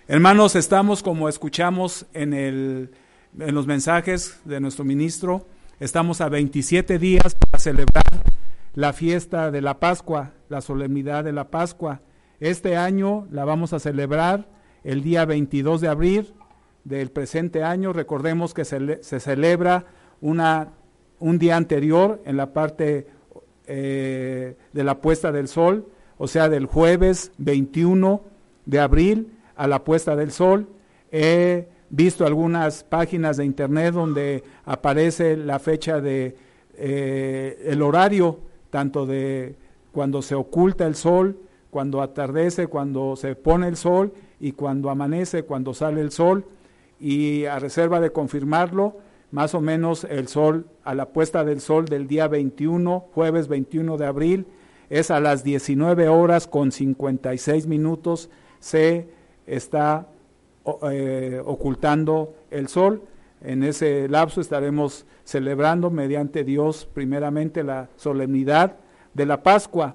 Hermanos, estamos, como escuchamos en los mensajes de nuestro ministro, estamos a 27 días para celebrar la fiesta de la Pascua, la solemnidad de la Pascua. Este año la vamos a celebrar el día 22 de abril del presente año. Recordemos que se celebra un día anterior en la parte de la puesta del sol, o sea, del jueves 21 de abril a la puesta del sol. He visto algunas páginas de internet donde aparece la fecha de el horario, tanto de cuando se oculta el sol, cuando atardece, cuando se pone el sol, y cuando amanece, cuando sale el sol. Y a reserva de confirmarlo, más o menos el sol, a la puesta del sol del día 21, jueves 21 de abril, es a las 19 horas con 56 minutos, se está ocultando el sol. En ese lapso estaremos celebrando mediante Dios primeramente la solemnidad de la Pascua,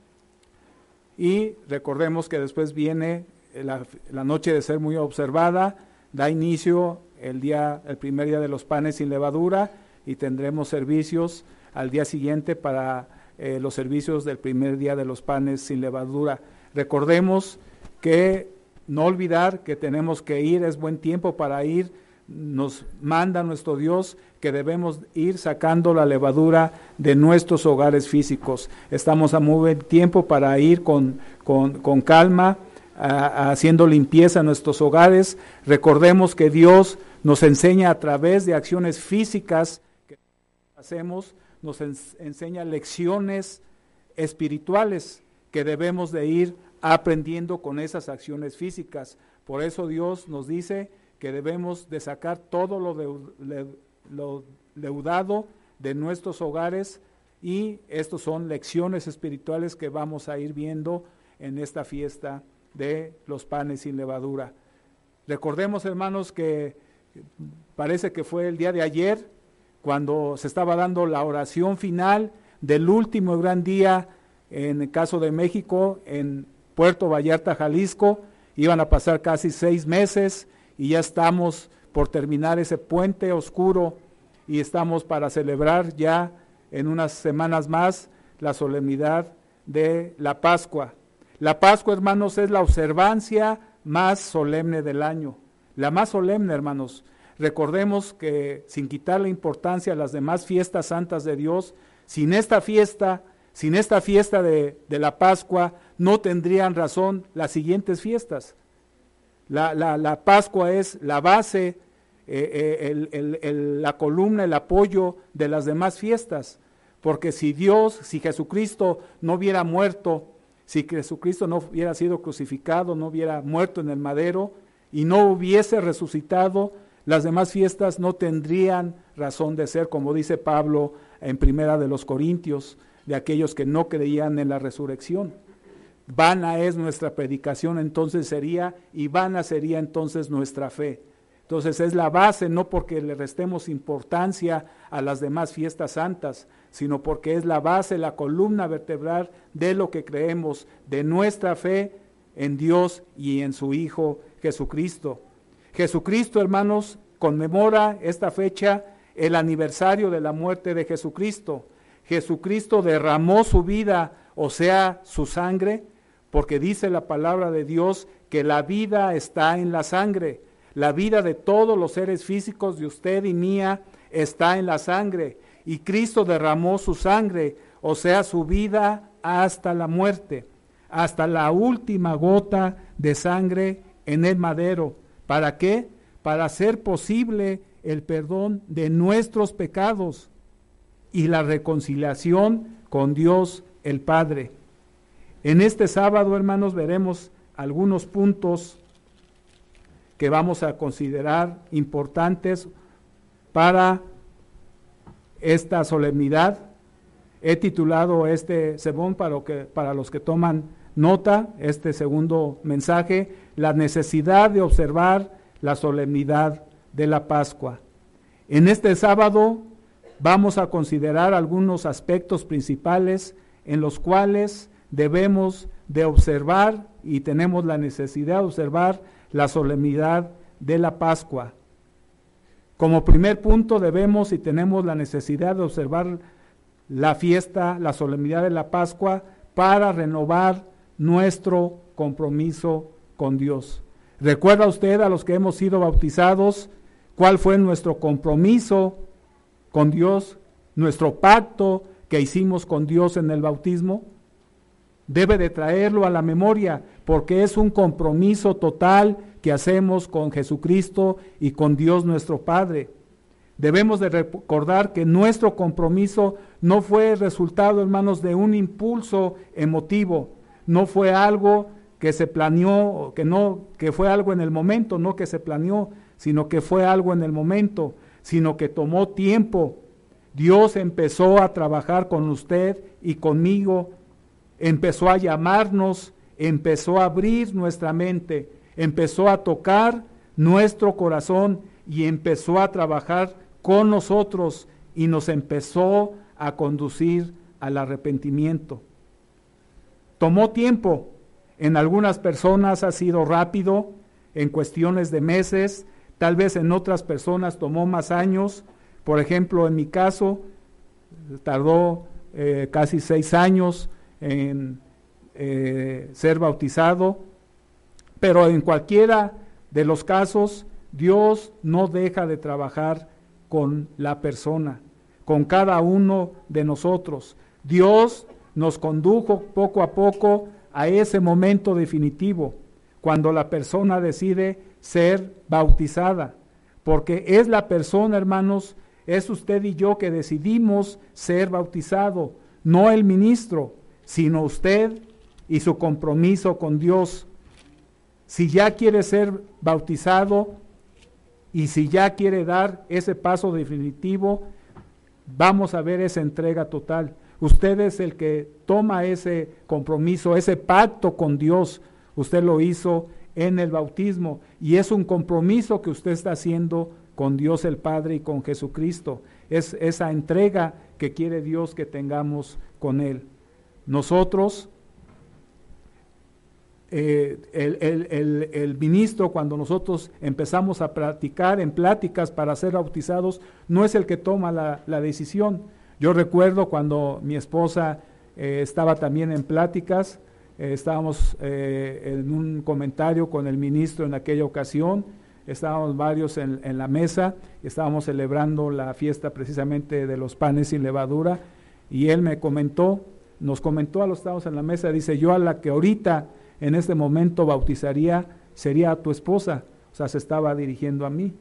y recordemos que después viene la noche de ser muy observada, da inicio el primer día de los panes sin levadura, y tendremos servicios al día siguiente para los servicios del primer día de los panes sin levadura. Recordemos que no olvidar que tenemos que ir, es buen tiempo para ir. Nos manda nuestro Dios que debemos ir sacando la levadura de nuestros hogares físicos. Estamos a muy buen tiempo para ir con calma, haciendo limpieza en nuestros hogares. Recordemos que Dios nos enseña a través de acciones físicas que hacemos, nos enseña lecciones espirituales que debemos de ir aprendiendo con esas acciones físicas. Por eso Dios nos dice que debemos de sacar todo lo leudado de nuestros hogares, y estos son lecciones espirituales que vamos a ir viendo en esta fiesta de los panes sin levadura. Recordemos, hermanos, que parece que fue el día de ayer cuando se estaba dando la oración final del último gran día en el caso de México, en Puerto Vallarta, Jalisco. Iban a pasar casi 6 meses y ya estamos por terminar ese puente oscuro, y estamos para celebrar ya en unas semanas más la solemnidad de la Pascua. La Pascua, hermanos, es la observancia más solemne del año, la más solemne, hermanos. Recordemos que, sin quitar la importancia a las demás fiestas santas de Dios, sin esta fiesta de la Pascua, no tendrían razón las siguientes fiestas. La Pascua es la base, la columna, el apoyo de las demás fiestas, porque si Jesucristo no hubiera muerto, si Jesucristo no hubiera sido crucificado, no hubiera muerto en el madero y no hubiese resucitado, las demás fiestas no tendrían razón de ser, como dice Pablo en Primera de los Corintios, de aquellos que no creían en la resurrección. Vana es nuestra predicación, entonces vana sería entonces nuestra fe. Entonces es la base, no porque le restemos importancia a las demás fiestas santas, sino porque es la base, la columna vertebral de lo que creemos, de nuestra fe en Dios y en su Hijo Jesucristo. Jesucristo, hermanos, conmemora esta fecha el aniversario de la muerte de Jesucristo. Jesucristo derramó su vida, o sea, su sangre, porque dice la palabra de Dios que la vida está en la sangre. La vida de todos los seres físicos, de usted y mía, está en la sangre. Y Cristo derramó su sangre, o sea, su vida hasta la muerte, hasta la última gota de sangre en el madero. ¿Para qué? Para hacer posible el perdón de nuestros pecados y la reconciliación con Dios el Padre. En este sábado, hermanos, veremos algunos puntos que vamos a considerar importantes para esta solemnidad. He titulado este sermón, para los que toman nota, este segundo mensaje, la necesidad de observar la solemnidad de la Pascua. En este sábado vamos a considerar algunos aspectos principales en los cuales debemos de observar, y tenemos la necesidad de observar la solemnidad de la Pascua. Como primer punto debemos y tenemos la necesidad de observar la fiesta, la solemnidad de la Pascua para renovar nuestro compromiso con Dios. ¿Recuerda usted, a los que hemos sido bautizados, cuál fue nuestro compromiso con Dios, nuestro pacto que hicimos con Dios en el bautismo? Debe de traerlo a la memoria, porque es un compromiso total que hacemos con Jesucristo y con Dios nuestro Padre. Debemos de recordar que nuestro compromiso no fue el resultado, hermanos, de un impulso emotivo, no fue algo que se planeó, que fue algo en el momento, no que se planeó, sino que fue algo en el momento, sino que tomó tiempo. Dios empezó a trabajar con usted y conmigo, empezó a llamarnos, empezó a abrir nuestra mente, empezó a tocar nuestro corazón y empezó a trabajar con nosotros y nos empezó a conducir al arrepentimiento. Tomó tiempo, en algunas personas ha sido rápido, en cuestiones de meses, tal vez en otras personas tomó más años. Por ejemplo, en mi caso, tardó casi 6 años en ser bautizado, pero en cualquiera de los casos, Dios no deja de trabajar con la persona, con cada uno de nosotros. Dios nos condujo poco a poco a ese momento definitivo, cuando la persona decide ser bautizada, porque es la persona, hermanos, es usted y yo que decidimos ser bautizado, no el ministro, sino usted y su compromiso con Dios. Si ya quiere ser bautizado y si ya quiere dar ese paso definitivo, vamos a ver esa entrega total. Usted es el que toma ese compromiso, ese pacto con Dios. Usted lo hizo en el bautismo y es un compromiso que usted está haciendo con Dios el Padre y con Jesucristo. Es esa entrega que quiere Dios que tengamos con Él. Nosotros, el ministro, cuando nosotros empezamos a practicar en pláticas para ser bautizados, no es el que toma la decisión. Yo recuerdo cuando mi esposa estaba también en pláticas, estábamos en un comentario con el ministro en aquella ocasión, estábamos varios en la mesa, estábamos celebrando la fiesta precisamente de los panes sin levadura, y él nos comentó a los que estábamos en la mesa, dice: yo a la que ahorita en este momento bautizaría sería a tu esposa. O sea, se estaba dirigiendo a mí.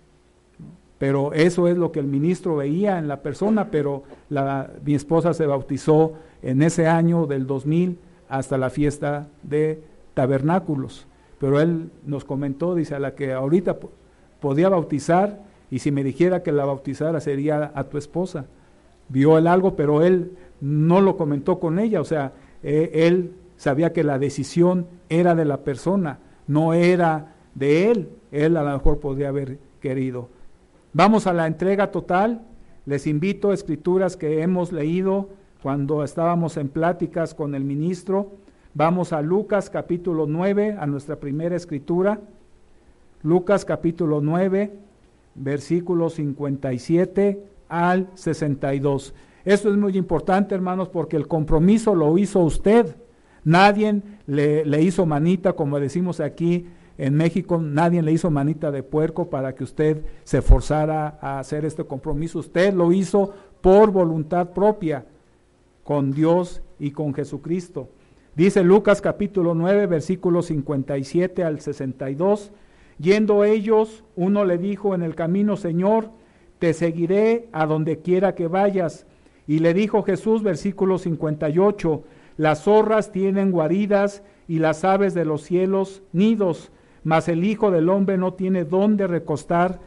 Pero eso es lo que el ministro veía en la persona, pero mi esposa se bautizó en ese año del 2000 hasta la fiesta de tabernáculos. Pero él nos comentó, dice, a la que ahorita podía bautizar, y si me dijera que la bautizara sería a tu esposa. Vio él algo, pero él no lo comentó con ella, o sea, él sabía que la decisión era de la persona, no era de él. Él a lo mejor podría haber querido. Vamos a la entrega total. Les invito a escrituras que hemos leído cuando estábamos en pláticas con el ministro. Vamos a Lucas capítulo 9, a nuestra primera escritura. Lucas capítulo 9, versículos 57 al 62. Esto es muy importante, hermanos, porque el compromiso lo hizo usted. Nadie le hizo manita, como decimos aquí en México, nadie le hizo manita de puerco para que usted se forzara a hacer este compromiso. Usted lo hizo por voluntad propia, con Dios y con Jesucristo. Dice Lucas capítulo 9, versículos 57 al 62. Yendo ellos, uno le dijo en el camino: Señor, te seguiré a donde quiera que vayas. Y le dijo Jesús, versículo 58, las zorras tienen guaridas y las aves de los cielos nidos, mas el Hijo del Hombre no tiene dónde recostar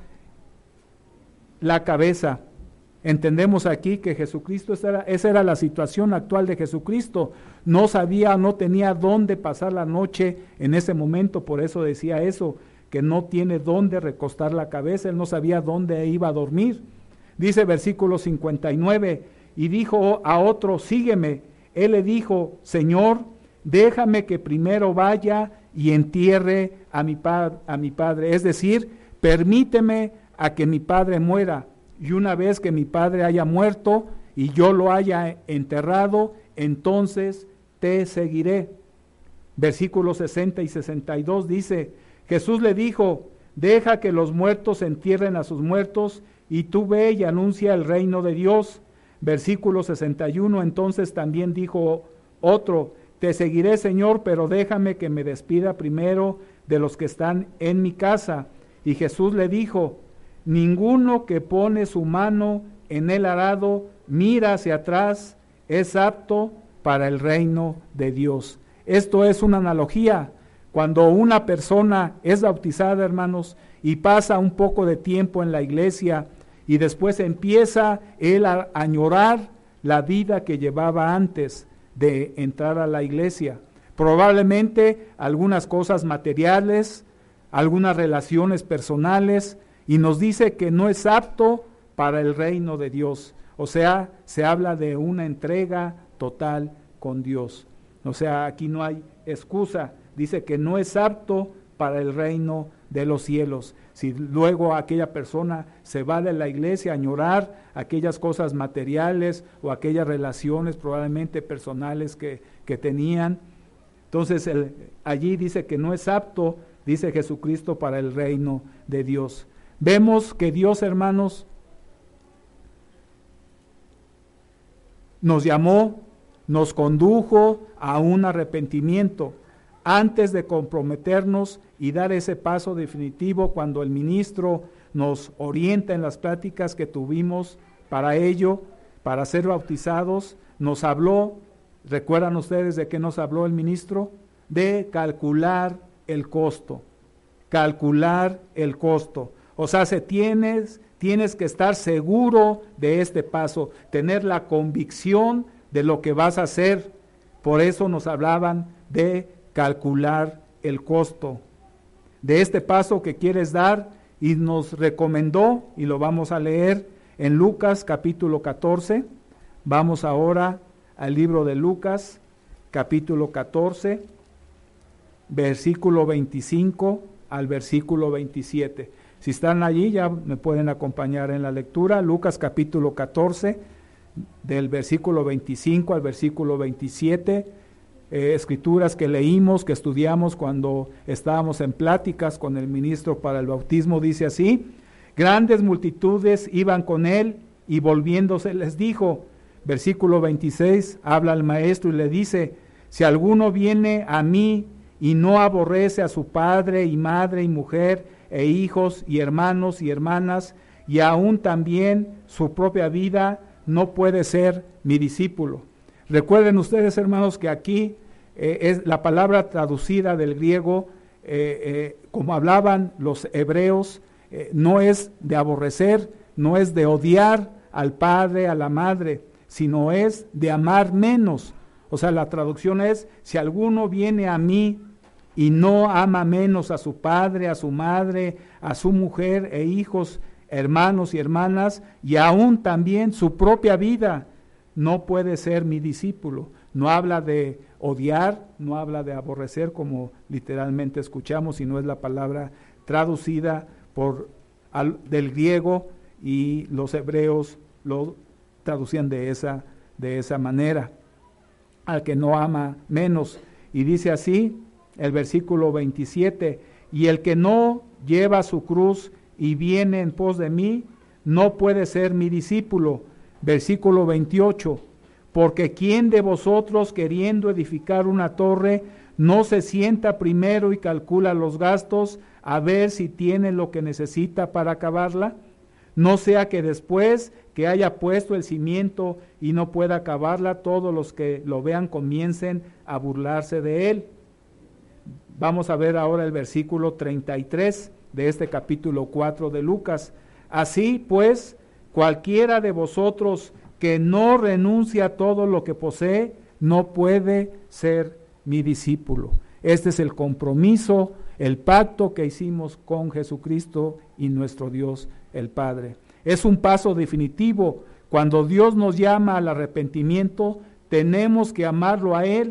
la cabeza. Entendemos aquí que Jesucristo, esa era la situación actual de Jesucristo. No sabía, no tenía dónde pasar la noche en ese momento, por eso decía eso, que no tiene dónde recostar la cabeza. Él no sabía dónde iba a dormir. Dice versículo 59, y dijo a otro: sígueme. Él le dijo: Señor, déjame que primero vaya y entierre a mi padre. Es decir, permíteme a que mi padre muera, y una vez que mi padre haya muerto y yo lo haya enterrado, entonces te seguiré. Versículos 60 y 62 dice, Jesús le dijo, deja que los muertos entierren a sus muertos, y tú ve y anuncia el reino de Dios. Versículo 61, entonces también dijo otro, te seguiré, Señor, pero déjame que me despida primero de los que están en mi casa. Y Jesús le dijo, ninguno que pone su mano en el arado, mira hacia atrás, es apto para el reino de Dios. Esto es una analogía. Cuando una persona es bautizada, hermanos, y pasa un poco de tiempo en la iglesia, y después empieza él a añorar la vida que llevaba antes de entrar a la iglesia. Probablemente algunas cosas materiales, algunas relaciones personales, y nos dice que no es apto para el reino de Dios. O sea, se habla de una entrega total con Dios. O sea, aquí no hay excusa. Dice que no es apto para el reino de los cielos. Si luego aquella persona se va de la iglesia a añorar aquellas cosas materiales o aquellas relaciones probablemente personales que tenían, entonces allí dice que no es apto, dice Jesucristo, para el reino de Dios. Vemos que Dios, hermanos, nos llamó, nos condujo a un arrepentimiento antes de comprometernos y dar ese paso definitivo. Cuando el ministro nos orienta en las pláticas que tuvimos para ello, para ser bautizados, nos habló, ¿recuerdan ustedes de qué nos habló el ministro? De calcular el costo, calcular el costo. O sea, tienes que estar seguro de este paso, tener la convicción de lo que vas a hacer. Por eso nos hablaban de calcular el costo de este paso que quieres dar, y nos recomendó, y lo vamos a leer en Lucas capítulo 14. Vamos ahora al libro de Lucas capítulo 14, versículo 25 al versículo 27. Si están allí ya me pueden acompañar en la lectura. Lucas capítulo 14, del versículo 25 al versículo 27, escrituras que leímos, que estudiamos cuando estábamos en pláticas con el ministro para el bautismo. Dice así: grandes multitudes iban con él, y volviéndose les dijo, versículo 26, habla al maestro y le dice: si alguno viene a mí y no aborrece a su padre y madre y mujer e hijos y hermanos y hermanas, y aún también su propia vida, no puede ser mi discípulo. Recuerden ustedes, hermanos, que aquí es la palabra traducida del griego, como hablaban los hebreos, no es de aborrecer, no es de odiar al padre, a la madre, sino es de amar menos. O sea, la traducción es: si alguno viene a mí y no ama menos a su padre, a su madre, a su mujer e hijos, hermanos y hermanas, y aún también su propia vida, no puede ser mi discípulo. No habla de odiar, no habla de aborrecer, como literalmente escuchamos, sino es la palabra traducida del griego, y los hebreos lo traducían de esa manera: al que no ama menos. Y dice así el versículo 27: y el que no lleva su cruz y viene en pos de mí, no puede ser mi discípulo. Versículo 28: porque ¿quién de vosotros, queriendo edificar una torre, no se sienta primero y calcula los gastos, a ver si tiene lo que necesita para acabarla? No sea que después que haya puesto el cimiento y no pueda acabarla, todos los que lo vean comiencen a burlarse de él. Vamos a ver ahora el versículo 33 de este capítulo 4 de Lucas. Así pues, cualquiera de vosotros que no renuncia a todo lo que posee, no puede ser mi discípulo. Este es el compromiso, el pacto que hicimos con Jesucristo y nuestro Dios el Padre. Es un paso definitivo. Cuando Dios nos llama al arrepentimiento, tenemos que amarlo a Él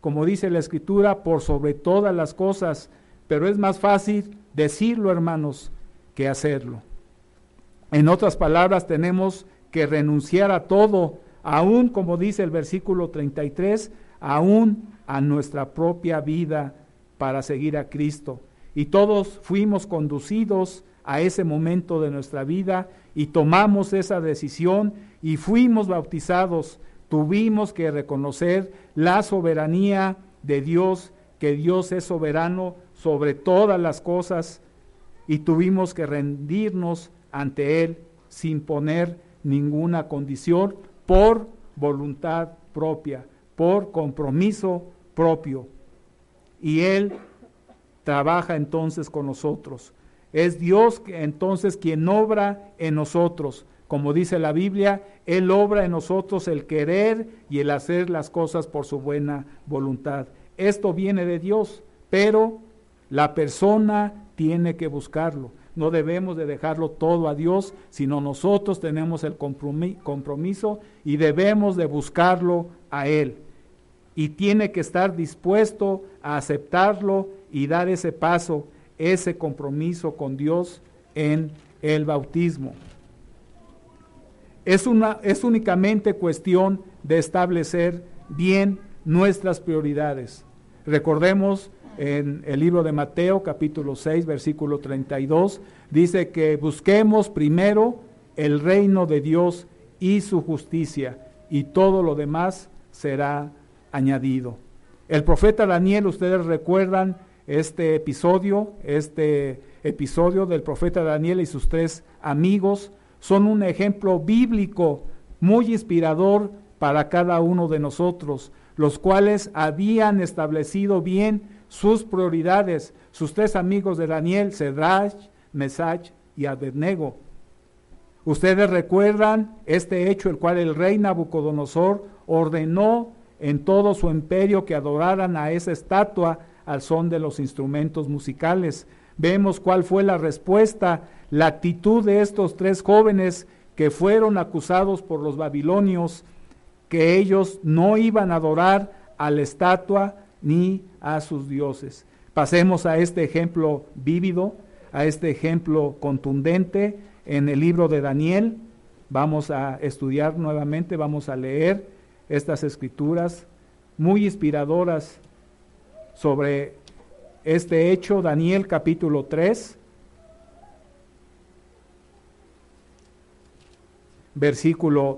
como dice la Escritura, por sobre todas las cosas, pero es más fácil decirlo, hermanos, que hacerlo. En otras palabras, tenemos que renunciar a todo, aún como dice el versículo 33, aún a nuestra propia vida para seguir a Cristo. Y todos fuimos conducidos a ese momento de nuestra vida y tomamos esa decisión y fuimos bautizados. Tuvimos que reconocer la soberanía de Dios, que Dios es soberano sobre todas las cosas, y tuvimos que rendirnos ante Él sin poner ninguna condición, por voluntad propia, por compromiso propio. Y Él trabaja entonces con nosotros. Es Dios entonces quien obra en nosotros. Como dice la Biblia, Él obra en nosotros el querer y el hacer las cosas por su buena voluntad. Esto viene de Dios, pero la persona tiene que buscarlo. No debemos de dejarlo todo a Dios, sino nosotros tenemos el compromiso y debemos de buscarlo a Él. Y tiene que estar dispuesto a aceptarlo y dar ese paso, ese compromiso con Dios en el bautismo. Es únicamente cuestión de establecer bien nuestras prioridades. Recordemos en el libro de Mateo, capítulo 6, versículo 32, dice que busquemos primero el reino de Dios y su justicia, y todo lo demás será añadido. El profeta Daniel, ustedes recuerdan este episodio del profeta Daniel y sus 3 amigos, son un ejemplo bíblico muy inspirador para cada uno de nosotros, los cuales habían establecido bien sus prioridades. Sus 3 amigos de Daniel, Sadrach, Mesach y Abednego. Ustedes recuerdan este hecho, el cual el rey Nabucodonosor ordenó en todo su imperio que adoraran a esa estatua al son de los instrumentos musicales. Vemos cuál fue la respuesta, la actitud de estos 3 jóvenes que fueron acusados por los babilonios, que ellos no iban a adorar a la estatua ni a sus dioses. Pasemos a este ejemplo vívido, a este ejemplo contundente en el libro de Daniel. Vamos a estudiar nuevamente, vamos a leer estas escrituras muy inspiradoras sobre este hecho. Daniel capítulo 3, versículo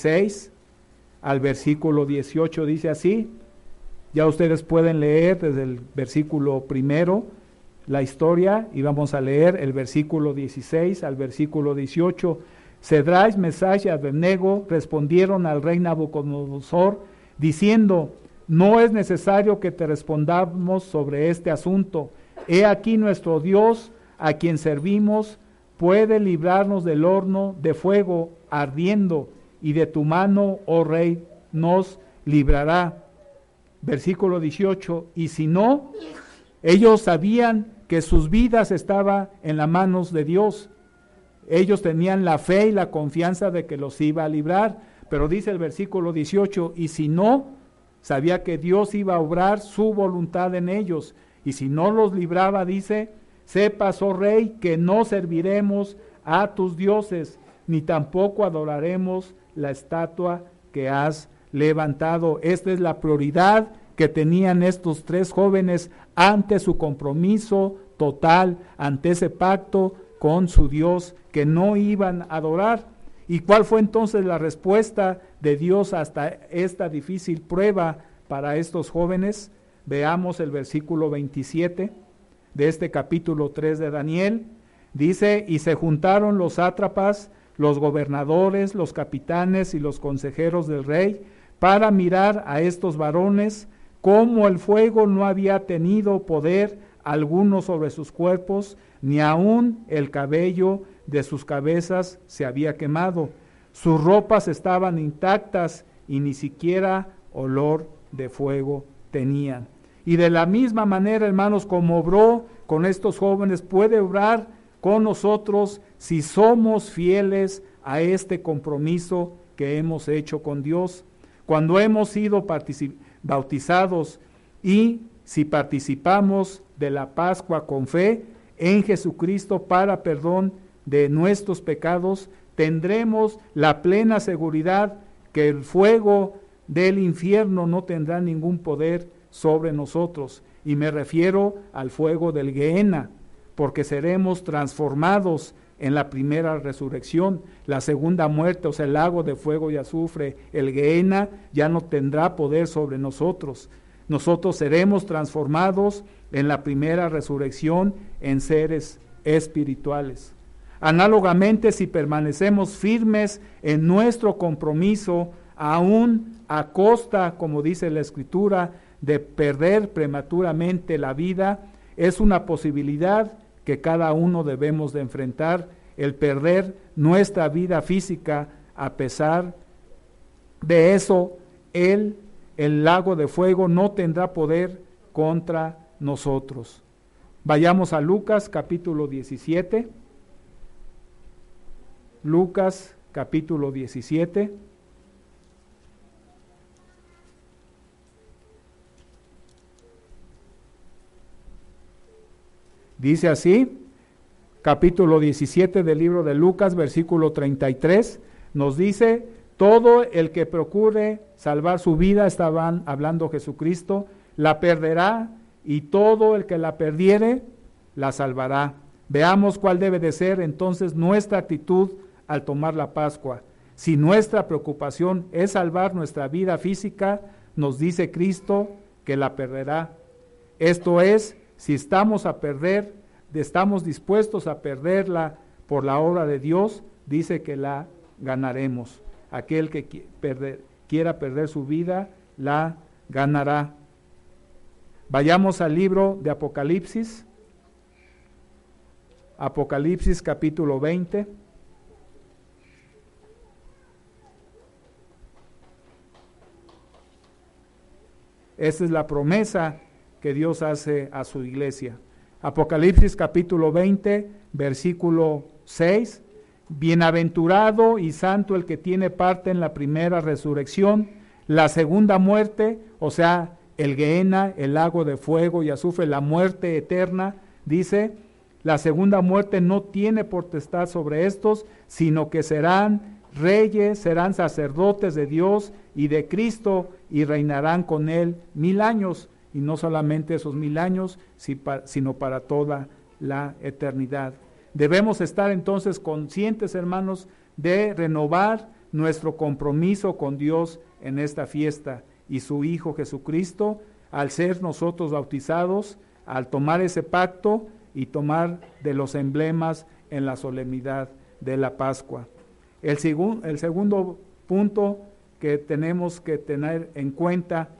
16 al versículo 18, dice así. Ya ustedes pueden leer desde el versículo 1 la historia, y vamos a leer el versículo 16 al versículo 18. Sadrach, Mesach y Abednego respondieron al rey Nabucodonosor diciendo: no es necesario que te respondamos sobre este asunto. He aquí nuestro Dios, a quien servimos, puede librarnos del horno de fuego ardiendo, y de tu mano, oh rey, nos librará. Versículo 18, y si no, ellos sabían que sus vidas estaban en las manos de Dios. Ellos tenían la fe y la confianza de que los iba a librar, pero dice el versículo 18, y si no, sabía que Dios iba a obrar su voluntad en ellos, y si no los libraba, dice: sepas, oh rey, que no serviremos a tus dioses, ni tampoco adoraremos la estatua que has levantado. Esta es la prioridad que tenían estos 3 jóvenes ante su compromiso total, ante ese pacto con su Dios que no iban a adorar. ¿Y cuál fue entonces la respuesta de Dios hasta esta difícil prueba para estos jóvenes? Veamos el versículo 27 de este capítulo 3 de Daniel. Dice: y se juntaron los sátrapas, los gobernadores, los capitanes y los consejeros del rey para mirar a estos varones, como el fuego no había tenido poder alguno sobre sus cuerpos, ni aun el cabello de sus cabezas se había quemado. Sus ropas estaban intactas y ni siquiera olor de fuego tenían. Y de la misma manera, hermanos, como obró con estos jóvenes, puede obrar con nosotros si somos fieles a este compromiso que hemos hecho con Dios. Cuando hemos sido bautizados y si participamos de la Pascua con fe en Jesucristo para perdón de nuestros pecados, tendremos la plena seguridad que el fuego del infierno no tendrá ningún poder sobre nosotros. Y me refiero al fuego del Gehenna, porque seremos transformados en la primera resurrección. La segunda muerte, o sea, el lago de fuego y azufre, el Gehenna, ya no tendrá poder sobre nosotros. Nosotros seremos transformados en la primera resurrección en seres espirituales. Análogamente, si permanecemos firmes en nuestro compromiso, aún a costa, como dice la Escritura, de perder prematuramente la vida, es una posibilidad que cada uno debemos de enfrentar, el perder nuestra vida física. A pesar de eso, el lago de fuego no tendrá poder contra nosotros. Vayamos a Lucas capítulo 17. Lucas capítulo 17. Dice así, capítulo 17 del libro de Lucas, versículo 33, nos dice: todo el que procure salvar su vida, estaban hablando Jesucristo, la perderá, y todo el que la perdiere, la salvará. Veamos cuál debe de ser entonces nuestra actitud al tomar la Pascua. Si nuestra preocupación es salvar nuestra vida física, nos dice Cristo que la perderá. Esto es, si estamos dispuestos a perderla por la obra de Dios, dice que la ganaremos. Aquel que quiera perder su vida, la ganará. Vayamos al libro de Apocalipsis. Apocalipsis capítulo 20. Esa es la promesa que Dios hace a su iglesia. Apocalipsis capítulo 20, versículo 6. Bienaventurado y santo el que tiene parte en la primera resurrección. La segunda muerte, o sea, el Gehenna, el lago de fuego y azufre, la muerte eterna, dice, la segunda muerte no tiene potestad sobre estos, sino que serán reyes, serán sacerdotes de Dios y de Cristo, y reinarán con él 1000 años, y no solamente esos 1000 años, sino para toda la eternidad. Debemos estar entonces conscientes, hermanos, de renovar nuestro compromiso con Dios en esta fiesta, y su Hijo Jesucristo, al ser nosotros bautizados, al tomar ese pacto y tomar de los emblemas en la solemnidad de la Pascua. El segundo punto que tenemos que tener en cuenta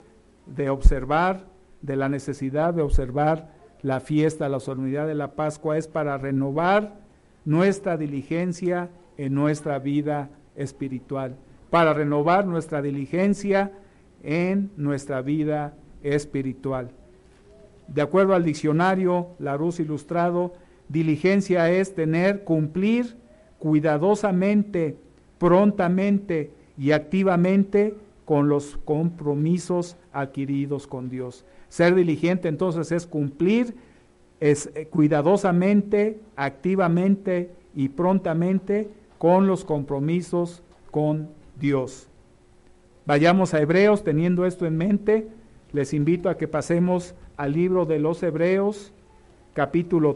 de la necesidad de observar la fiesta, la solemnidad de la Pascua, es para renovar nuestra diligencia en nuestra vida espiritual, para renovar nuestra diligencia en nuestra vida espiritual. De acuerdo al diccionario Larousse Ilustrado, diligencia es cumplir cuidadosamente, prontamente y activamente con los compromisos adquiridos con Dios. Ser diligente entonces es cumplir cuidadosamente, activamente y prontamente con los compromisos con Dios. Vayamos a Hebreos, teniendo esto en mente, les invito a que pasemos al libro de los Hebreos, capítulo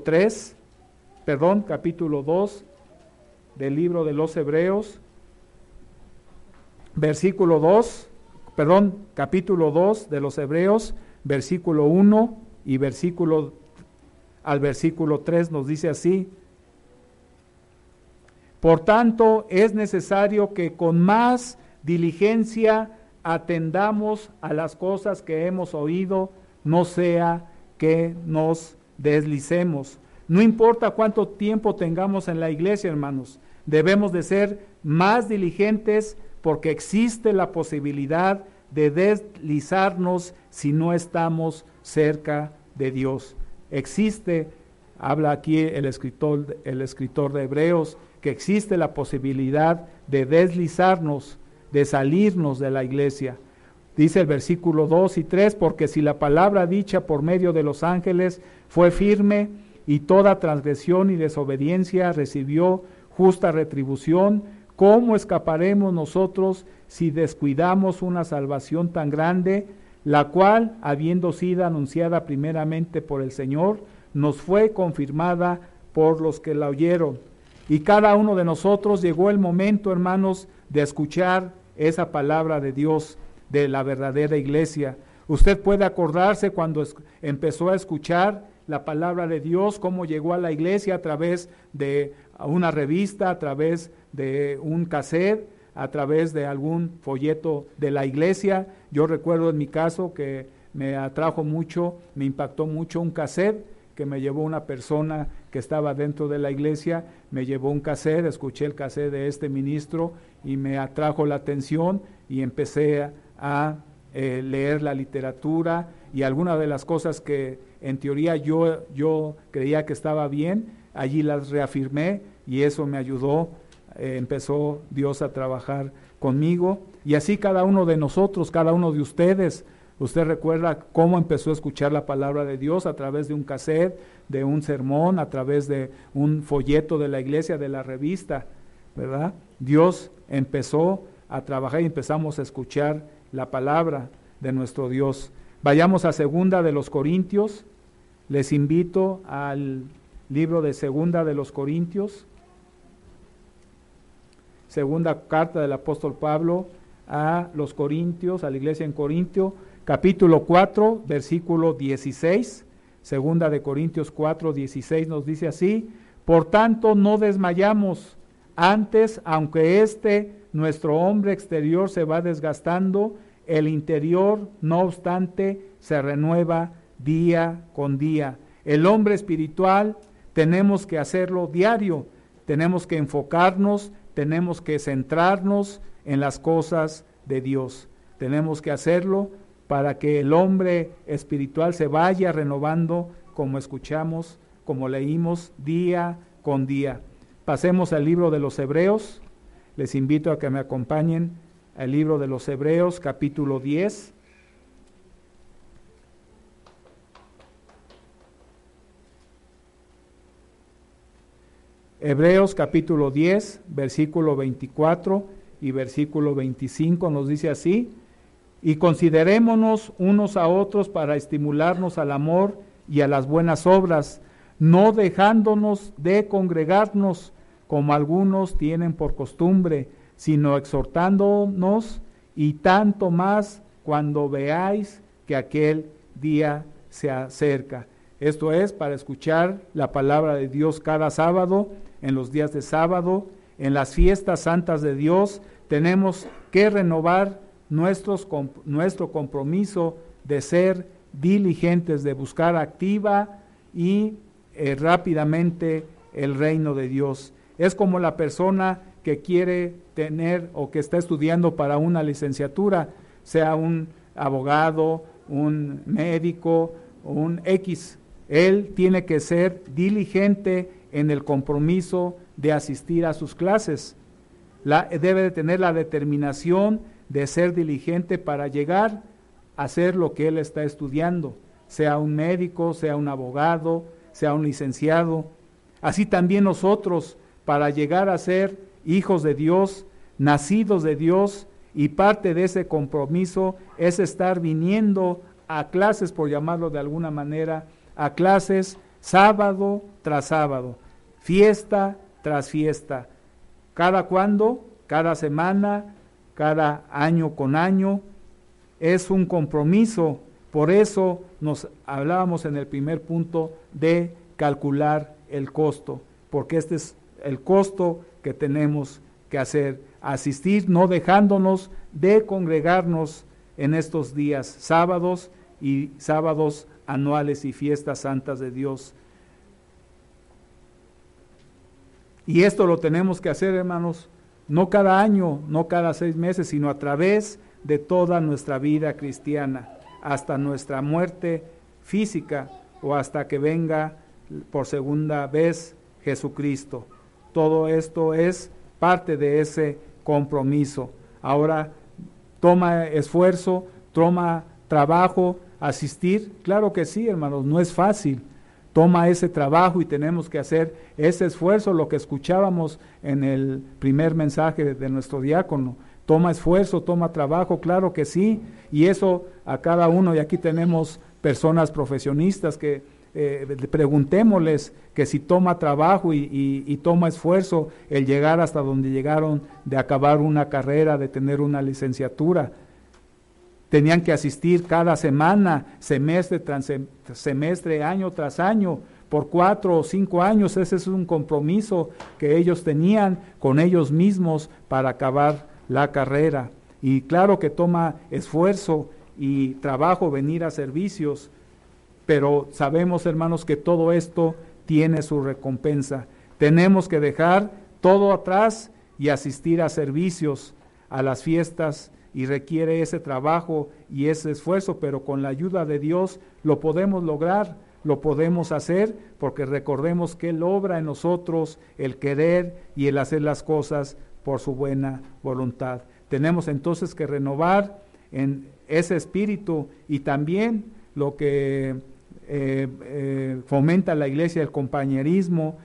2 del libro de los Hebreos, capítulo 2 de los Hebreos, versículo 1 y al versículo 3 nos dice así: por tanto, es necesario que con más diligencia atendamos a las cosas que hemos oído, no sea que nos deslicemos. No importa cuánto tiempo tengamos en la iglesia, hermanos, debemos de ser más diligentes, porque existe la posibilidad de deslizarnos si no estamos cerca de Dios. Habla aquí el escritor de Hebreos, que existe la posibilidad de deslizarnos, de salirnos de la iglesia. Dice el versículo 2 y 3, porque si la palabra dicha por medio de los ángeles fue firme, y toda transgresión y desobediencia recibió justa retribución, ¿cómo escaparemos nosotros si descuidamos una salvación tan grande, la cual, habiendo sido anunciada primeramente por el Señor, nos fue confirmada por los que la oyeron? Y cada uno de nosotros llegó el momento, hermanos, de escuchar esa palabra de Dios, de la verdadera iglesia. Usted puede acordarse cuando empezó a escuchar la palabra de Dios, cómo llegó a la iglesia a través de una revista, a través de un cassette, a través de algún folleto de la iglesia. Yo recuerdo en mi caso que me atrajo mucho, me impactó mucho un cassette que me llevó una persona que estaba dentro de la iglesia, me llevó un cassette, escuché el cassette de este ministro y me atrajo la atención y empecé a leer la literatura y algunas de las cosas que en teoría yo creía que estaba bien, allí las reafirmé y eso me ayudó, empezó Dios a trabajar conmigo y así cada uno de nosotros, cada uno de ustedes. Usted recuerda cómo empezó a escuchar la palabra de Dios a través de un cassette, de un sermón, a través de un folleto de la iglesia, de la revista, ¿verdad? Dios empezó a trabajar y empezamos a escuchar la palabra de nuestro Dios. Vayamos a Segunda de los Corintios. Les invito al libro de Segunda de los Corintios. Segunda carta del apóstol Pablo a los Corintios, a la iglesia en Corintio, capítulo 4, versículo 16. Segunda de Corintios 4, 16 nos dice así: por tanto no desmayamos, antes, aunque nuestro hombre exterior se va desgastando, el interior, no obstante, se renueva día con día. El hombre espiritual tenemos que hacerlo diario, tenemos que enfocarnos, tenemos que centrarnos en las cosas de Dios. Tenemos que hacerlo para que el hombre espiritual se vaya renovando, como escuchamos, como leímos, día con día. Pasemos al libro de los Hebreos. Les invito a que me acompañen al libro de los Hebreos, capítulo 10. Hebreos capítulo 10, versículo 24 y versículo 25 nos dice así: y considerémonos unos a otros para estimularnos al amor y a las buenas obras, no dejándonos de congregarnos como algunos tienen por costumbre, sino exhortándonos, y tanto más cuando veáis que aquel día se acerca. Esto es para escuchar la palabra de Dios cada sábado, en los días de sábado, en las fiestas santas de Dios. Tenemos que renovar nuestro compromiso de ser diligentes, de buscar activa y rápidamente el reino de Dios. Es como la persona que quiere tener o que está estudiando para una licenciatura, sea un abogado, un médico, un X. Él tiene que ser diligente en el compromiso de asistir a sus clases. Debe de tener la determinación de ser diligente para llegar a hacer lo que él está estudiando, sea un médico, sea un abogado, sea un licenciado. Así también nosotros, para llegar a ser hijos de Dios, nacidos de Dios, y parte de ese compromiso es estar viniendo a clases, por llamarlo de alguna manera, a clases sábado tras sábado, fiesta tras fiesta. ¿Cada cuándo? Cada semana, cada año con año. Es un compromiso. Por eso nos hablábamos en el primer punto de calcular el costo, porque este es el costo que tenemos que hacer, asistir, no dejándonos de congregarnos en estos días sábados y sábados anuales y fiestas santas de Dios. Y esto lo tenemos que hacer, hermanos, no cada año, no cada 6 meses, sino a través de toda nuestra vida cristiana, hasta nuestra muerte física o hasta que venga por segunda vez Jesucristo. Todo esto es parte de ese compromiso. Ahora toma esfuerzo, Toma trabajo asistir, claro que sí, hermanos, no es fácil. Toma ese trabajo y tenemos que hacer ese esfuerzo, lo que escuchábamos en el primer mensaje de nuestro diácono. Toma esfuerzo, toma trabajo, claro que sí, y eso a cada uno, y aquí tenemos personas profesionistas que preguntémosles que si toma trabajo y toma esfuerzo el llegar hasta donde llegaron, de acabar una carrera, de tener una licenciatura. Tenían que asistir cada semana, semestre tras semestre, año tras año, por 4 o 5 años. Ese es un compromiso que ellos tenían con ellos mismos para acabar la carrera. Y claro que toma esfuerzo y trabajo venir a servicios, pero sabemos, hermanos, que todo esto tiene su recompensa. Tenemos que dejar todo atrás y asistir a servicios, a las fiestas, y requiere ese trabajo y ese esfuerzo, pero con la ayuda de Dios lo podemos lograr, lo podemos hacer, porque recordemos que Él obra en nosotros el querer y el hacer las cosas por su buena voluntad. Tenemos entonces que renovar en ese espíritu, y también lo que fomenta la iglesia, el compañerismo,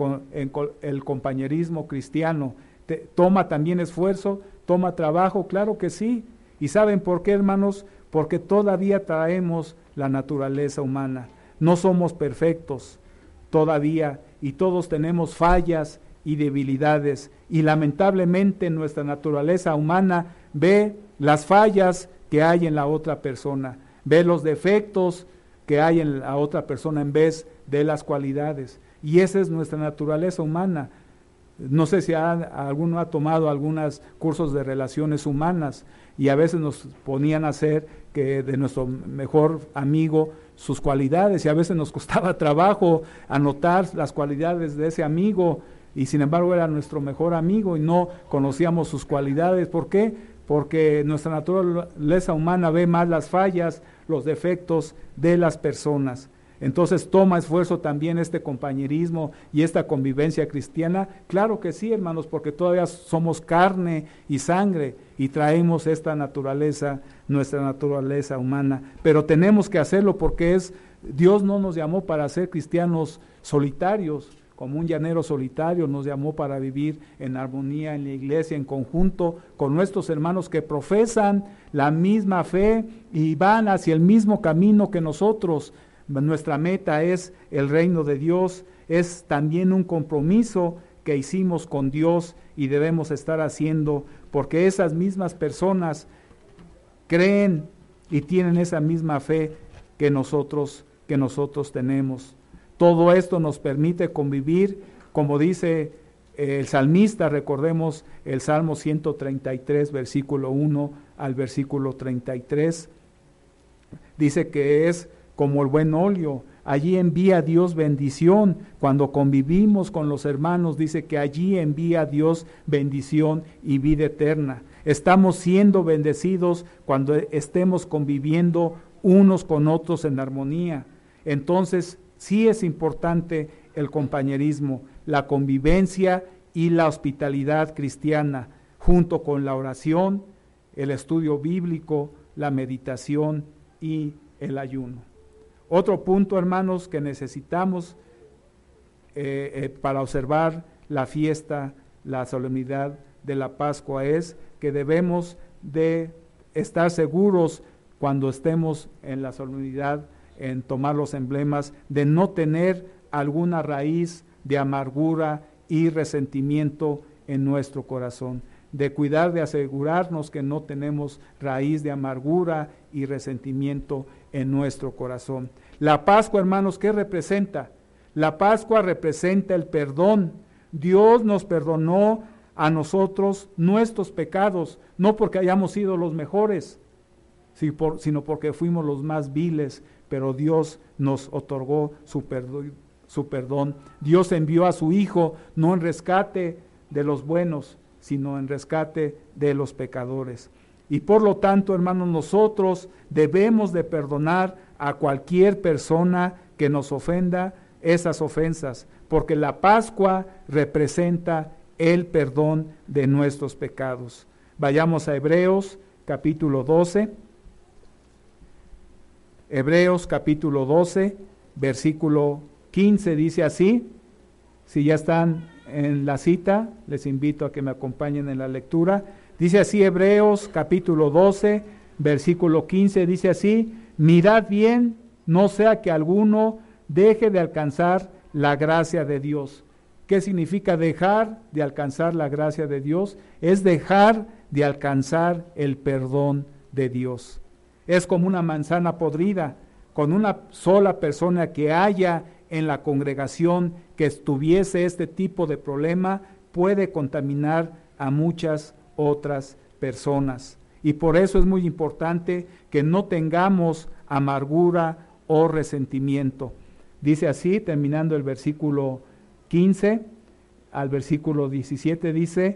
el compañerismo cristiano. Toma también esfuerzo, toma trabajo, claro que sí. ¿Y saben por qué, hermanos? Porque todavía traemos la naturaleza humana. No somos perfectos todavía, y todos tenemos fallas y debilidades, y lamentablemente nuestra naturaleza humana ve las fallas que hay en la otra persona, ve los defectos que hay en la otra persona en vez de las cualidades, y esa es nuestra naturaleza humana. No sé si alguno ha tomado algunos cursos de relaciones humanas, y a veces nos ponían a hacer que de nuestro mejor amigo sus cualidades, y a veces nos costaba trabajo anotar las cualidades de ese amigo, y sin embargo era nuestro mejor amigo y no conocíamos sus cualidades. ¿Por qué? Porque nuestra naturaleza humana ve más las fallas, los defectos de las personas. Entonces toma esfuerzo también este compañerismo y esta convivencia cristiana. Claro que sí, hermanos, porque todavía somos carne y sangre y traemos esta naturaleza, nuestra naturaleza humana. Pero tenemos que hacerlo porque Dios no nos llamó para ser cristianos solitarios, como un llanero solitario. Nos llamó para vivir en armonía en la iglesia, en conjunto con nuestros hermanos que profesan la misma fe y van hacia el mismo camino que nosotros. Nuestra meta es el reino de Dios, es también un compromiso que hicimos con Dios y debemos estar haciendo, porque esas mismas personas creen y tienen esa misma fe que nosotros tenemos. Todo esto nos permite convivir, como dice el salmista. Recordemos el Salmo 133, versículo 1 al versículo 33. Dice que es como el buen óleo, allí envía Dios bendición. Cuando convivimos con los hermanos, dice que allí envía Dios bendición y vida eterna. Estamos siendo bendecidos cuando estemos conviviendo unos con otros en armonía. Entonces, sí es importante el compañerismo, la convivencia y la hospitalidad cristiana, junto con la oración, el estudio bíblico, la meditación y el ayuno. Otro punto, hermanos, que necesitamos para observar la fiesta, la solemnidad de la Pascua, es que debemos de estar seguros cuando estemos en la solemnidad, en tomar los emblemas, de no tener alguna raíz de amargura y resentimiento en nuestro corazón, de cuidar de asegurarnos que no tenemos raíz de amargura y resentimiento en nuestro corazón. La Pascua, hermanos, ¿qué representa? La Pascua representa el perdón. Dios nos perdonó a nosotros nuestros pecados, no porque hayamos sido los mejores, sino porque fuimos los más viles, pero Dios nos otorgó su perdón. Dios envió a su Hijo, no en rescate de los buenos, sino en rescate de los pecadores. Y por lo tanto, hermanos, nosotros debemos de perdonar a cualquier persona que nos ofenda esas ofensas, porque la Pascua representa el perdón de nuestros pecados. Vayamos a Hebreos capítulo 12. Hebreos capítulo 12, versículo 15 dice así. Si ya están en la cita, les invito a que me acompañen en la lectura. Dice así Hebreos capítulo 12, versículo 15, dice así: mirad bien, no sea que alguno deje de alcanzar la gracia de Dios. ¿Qué significa dejar de alcanzar la gracia de Dios? Es dejar de alcanzar el perdón de Dios. Es como una manzana podrida, con una sola persona que haya en la congregación que tuviese este tipo de problema, puede contaminar a muchas otras personas. Y por eso es muy importante que no tengamos amargura o resentimiento. Dice así, terminando el versículo 15, al versículo 17 dice: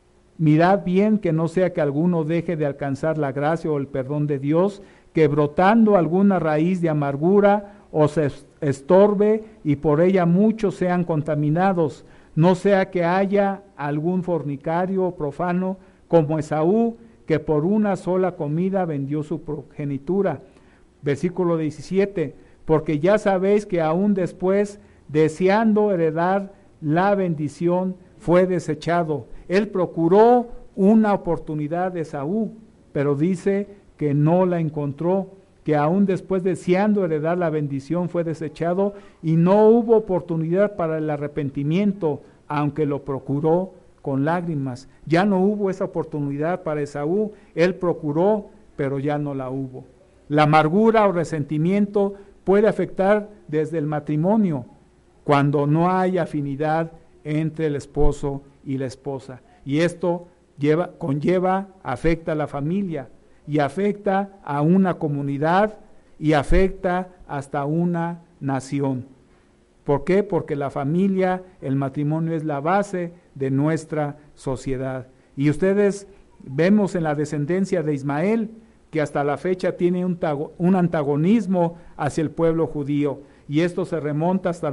mirad bien que no sea que alguno deje de alcanzar la gracia o el perdón de Dios, que brotando alguna raíz de amargura os estorbe y por ella muchos sean contaminados, no sea que haya algún fornicario o profano como Esaú, que por una sola comida vendió su progenitura. Versículo 17, porque ya sabéis que aún después, deseando heredar la bendición, fue desechado. Él procuró una oportunidad de Esaú, pero dice que no la encontró, que aún después deseando heredar la bendición fue desechado y no hubo oportunidad para el arrepentimiento, aunque lo procuró con lágrimas. Ya no hubo esa oportunidad para Esaú, él procuró, pero ya no la hubo. La amargura o resentimiento puede afectar desde el matrimonio, cuando no hay afinidad entre el esposo y la esposa. Y esto afecta a la familia, y afecta a una comunidad, y afecta hasta una nación. ¿Por qué? Porque la familia, el matrimonio es la base de nuestra sociedad. Y ustedes vemos en la descendencia de Ismael que hasta la fecha tiene un antagonismo hacia el pueblo judío. Y esto se remonta hasta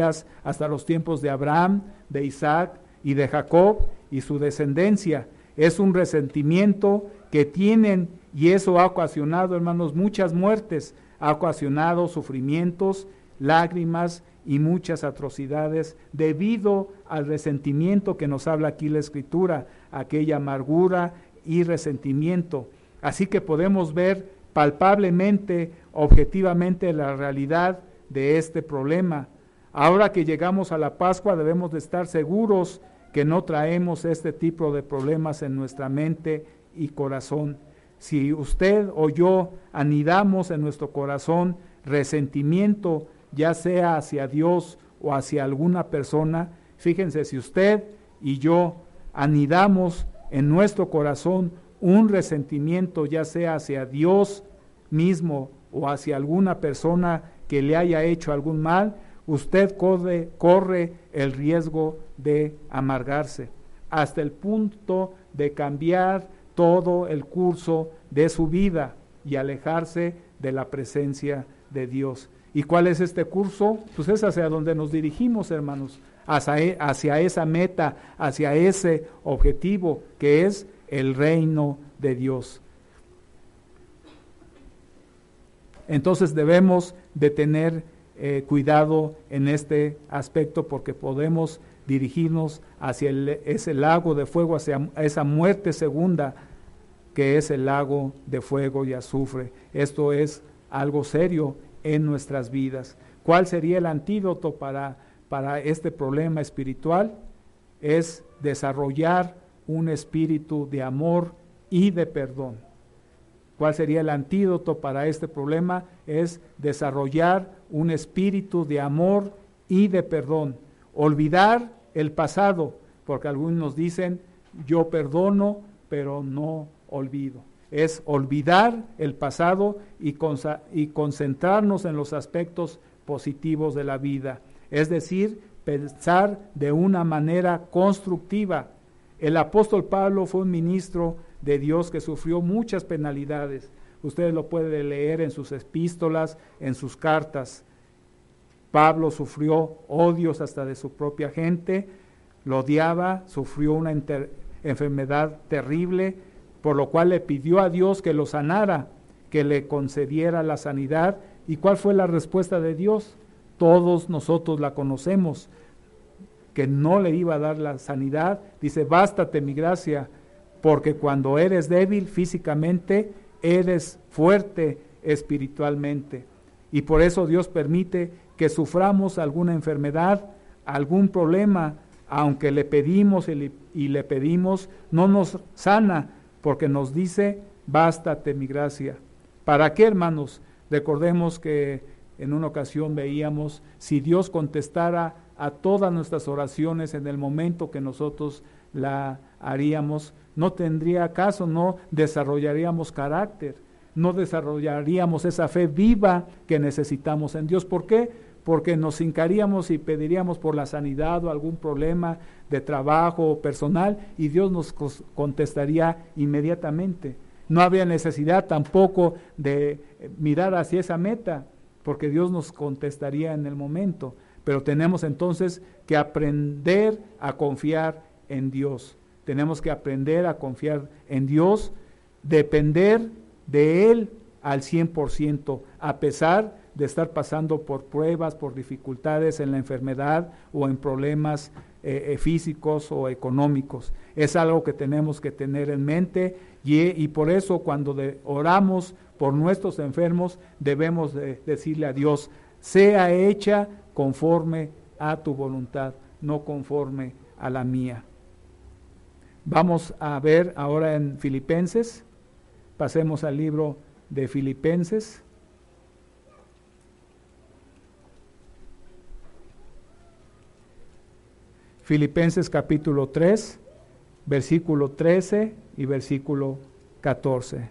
los tiempos de Abraham, de Isaac y de Jacob y su descendencia. Es un resentimiento que tienen, y eso ha ocasionado, hermanos, muchas muertes, ha ocasionado sufrimientos, lágrimas y muchas atrocidades debido al resentimiento que nos habla aquí la Escritura, aquella amargura y resentimiento. Así que podemos ver palpablemente, objetivamente, la realidad de este problema. Ahora que llegamos a la Pascua, debemos de estar seguros que no traemos este tipo de problemas en nuestra mente y corazón. Si usted o yo anidamos en nuestro corazón resentimiento, ya sea hacia Dios o hacia alguna persona, fíjense, si usted y yo anidamos en nuestro corazón un resentimiento, ya sea hacia Dios mismo o hacia alguna persona que le haya hecho algún mal, usted corre el riesgo de amargarse, hasta el punto de cambiar todo el curso de su vida y alejarse de la presencia de Dios. ¿Y cuál es este curso? Pues es hacia donde nos dirigimos, hermanos, hacia esa meta, hacia ese objetivo que es el reino de Dios. Entonces debemos de tener cuidado en este aspecto, porque podemos dirigirnos hacia ese lago de fuego, hacia esa muerte segunda, que es el lago de fuego y azufre. Esto es algo serio en nuestras vidas. ¿Cuál sería el antídoto para este problema espiritual? Es desarrollar un espíritu de amor y de perdón. ¿Cuál sería el antídoto para este problema? Es desarrollar un espíritu de amor y de perdón. Olvidar el pasado, porque algunos dicen, yo perdono, pero no olvido. Es olvidar el pasado y concentrarnos en los aspectos positivos de la vida. Es decir, pensar de una manera constructiva. El apóstol Pablo fue un ministro de Dios que sufrió muchas penalidades. Ustedes lo pueden leer en sus epístolas, en sus cartas. Pablo sufrió odios hasta de su propia gente, lo odiaba, sufrió una enfermedad terrible, por lo cual le pidió a Dios que lo sanara, que le concediera la sanidad, ¿Y cuál fue la respuesta de Dios? Todos nosotros la conocemos, que no le iba a dar la sanidad. Dice, bástate mi gracia, porque cuando eres débil físicamente, eres fuerte espiritualmente. Y por eso Dios permite que suframos alguna enfermedad, algún problema, aunque le pedimos y le pedimos, no nos sana, porque nos dice, bástate mi gracia. ¿Para qué, hermanos? Recordemos que en una ocasión veíamos, si Dios contestara a todas nuestras oraciones en el momento que nosotros la haríamos, no tendría caso, no desarrollaríamos carácter, no desarrollaríamos esa fe viva que necesitamos en Dios. ¿Por qué? Porque nos hincaríamos y pediríamos por la sanidad o algún problema de trabajo o personal, y Dios nos contestaría inmediatamente. No había necesidad tampoco de mirar hacia esa meta, porque Dios nos contestaría en el momento. Pero tenemos entonces que aprender a confiar en Dios. Tenemos que aprender a confiar en Dios, depender de Él al 100%, a pesar de estar pasando por pruebas, por dificultades en la enfermedad o en problemas físicos o económicos. Es algo que tenemos que tener en mente, y por eso cuando oramos por nuestros enfermos debemos decirle a Dios, sea hecha conforme a tu voluntad, no conforme a la mía. Vamos a ver ahora en Filipenses, pasemos al libro de Filipenses. Filipenses capítulo 3, versículo 13 y versículo 14.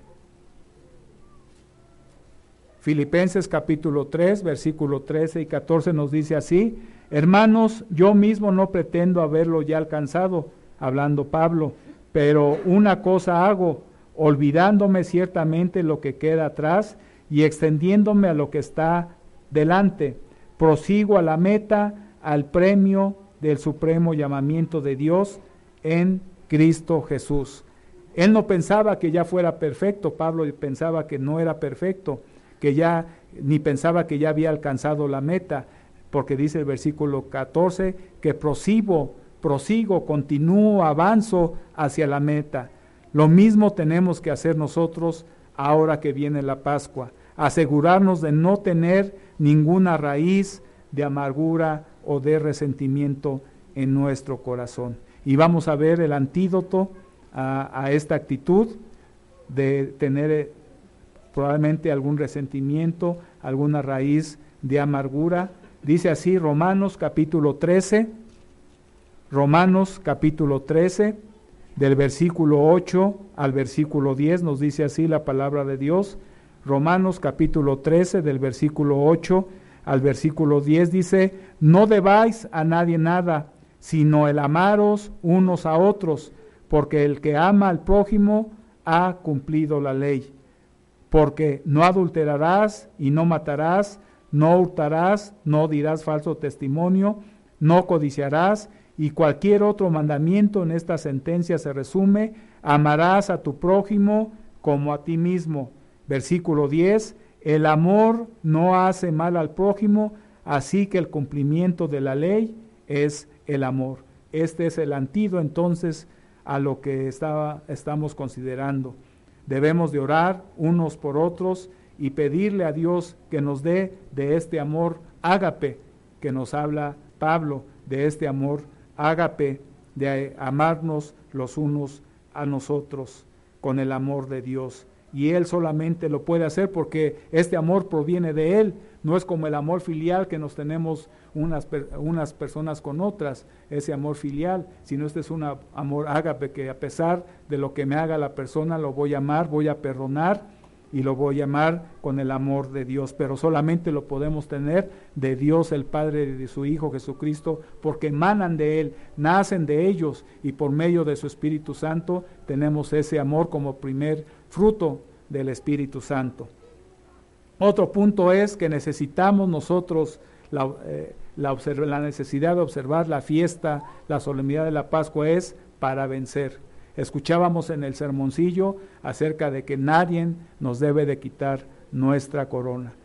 Filipenses capítulo 3, versículo 13 y 14 nos dice así: hermanos, yo mismo no pretendo haberlo ya alcanzado, hablando Pablo, pero una cosa hago, olvidándome ciertamente lo que queda atrás y extendiéndome a lo que está delante, prosigo a la meta, al premio del supremo llamamiento de Dios en Cristo Jesús. Él no pensaba que ya fuera perfecto, Pablo pensaba que no era perfecto, ni pensaba que ya había alcanzado la meta, porque dice el versículo 14 que prosigo, continúo, avanzo hacia la meta. Lo mismo tenemos que hacer nosotros ahora que viene la Pascua, asegurarnos de no tener ninguna raíz de amargura o de resentimiento en nuestro corazón. Y vamos a ver el antídoto a esta actitud de tener probablemente algún resentimiento, alguna raíz de amargura. Dice así Romanos capítulo 13, del versículo 8 al versículo 10, nos dice así la palabra de Dios. Romanos capítulo 13, del versículo 8 al versículo 10 dice: no debáis a nadie nada, sino el amaros unos a otros, porque el que ama al prójimo ha cumplido la ley. Porque no adulterarás y no matarás, no hurtarás, no dirás falso testimonio, no codiciarás, y cualquier otro mandamiento en esta sentencia se resume: amarás a tu prójimo como a ti mismo. Versículo 10, el amor no hace mal al prójimo, así que el cumplimiento de la ley es el amor. Este es el antídoto entonces a lo que estamos considerando. Debemos de orar unos por otros y pedirle a Dios que nos dé de este amor ágape que nos habla Pablo, de este amor ágape, de amarnos los unos a nosotros con el amor de Dios. Y Él solamente lo puede hacer porque este amor proviene de Él. No es como el amor filial que nos tenemos unas personas con otras, ese amor filial, sino este es un amor ágape, que a pesar de lo que me haga la persona, lo voy a amar, voy a perdonar y lo voy a amar con el amor de Dios. Pero solamente lo podemos tener de Dios el Padre y de su Hijo Jesucristo, porque emanan de Él, nacen de ellos, y por medio de su Espíritu Santo tenemos ese amor como primer fruto del Espíritu Santo. Otro punto es que necesitamos nosotros la necesidad de observar la fiesta, la solemnidad de la Pascua es para vencer. Escuchábamos en el sermoncillo acerca de que nadie nos debe de quitar nuestra corona.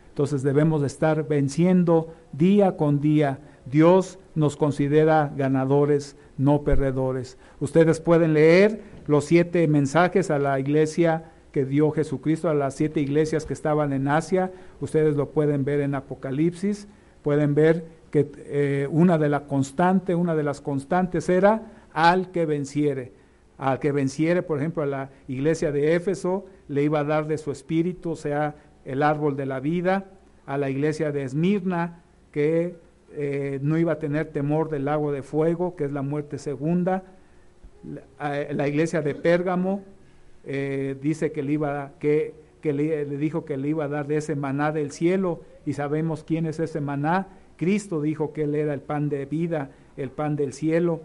Entonces debemos de estar venciendo día con día. Dios nos considera ganadores, no perdedores. Ustedes pueden leer los 7 mensajes a la iglesia que dio Jesucristo, a las 7 iglesias que estaban en Asia. Ustedes lo pueden ver en Apocalipsis. Pueden ver que una de las constantes era al que venciere. Al que venciere, por ejemplo, a la iglesia de Éfeso, le iba a dar de su espíritu, o sea, el árbol de la vida. A la iglesia de Esmirna, que no iba a tener temor del lago de fuego, que es la muerte segunda. La iglesia de Pérgamo dice que le dijo que le iba a dar de ese maná del cielo, y sabemos quién es ese maná. Cristo dijo que Él era el pan de vida, el pan del cielo.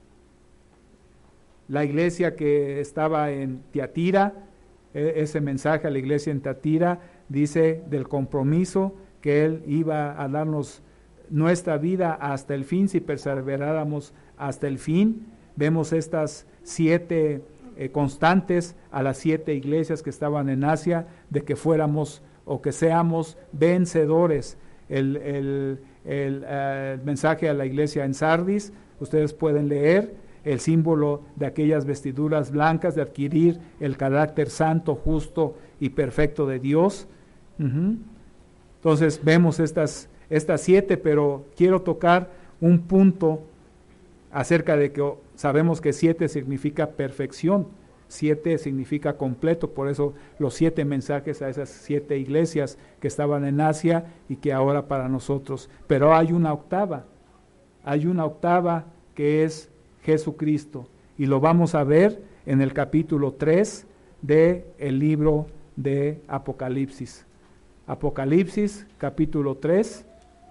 La iglesia que estaba en Tiatira, ese mensaje a la iglesia en Tiatira, dice del compromiso que Él iba a darnos nuestra vida hasta el fin, si perseveráramos hasta el fin. Vemos estas 7 constantes a las 7 iglesias que estaban en Asia, de que fuéramos o que seamos vencedores. El mensaje a la iglesia en Sardis, ustedes pueden leer el símbolo de aquellas vestiduras blancas, de adquirir el carácter santo, justo y perfecto de Dios. Entonces vemos estas 7, pero quiero tocar un punto acerca de que sabemos que 7 significa perfección, 7 significa completo, por eso los 7 mensajes a esas 7 iglesias que estaban en Asia y que ahora para nosotros. Pero hay una octava que es Jesucristo, y lo vamos a ver en el capítulo 3 del libro de Apocalipsis. Apocalipsis, capítulo 3.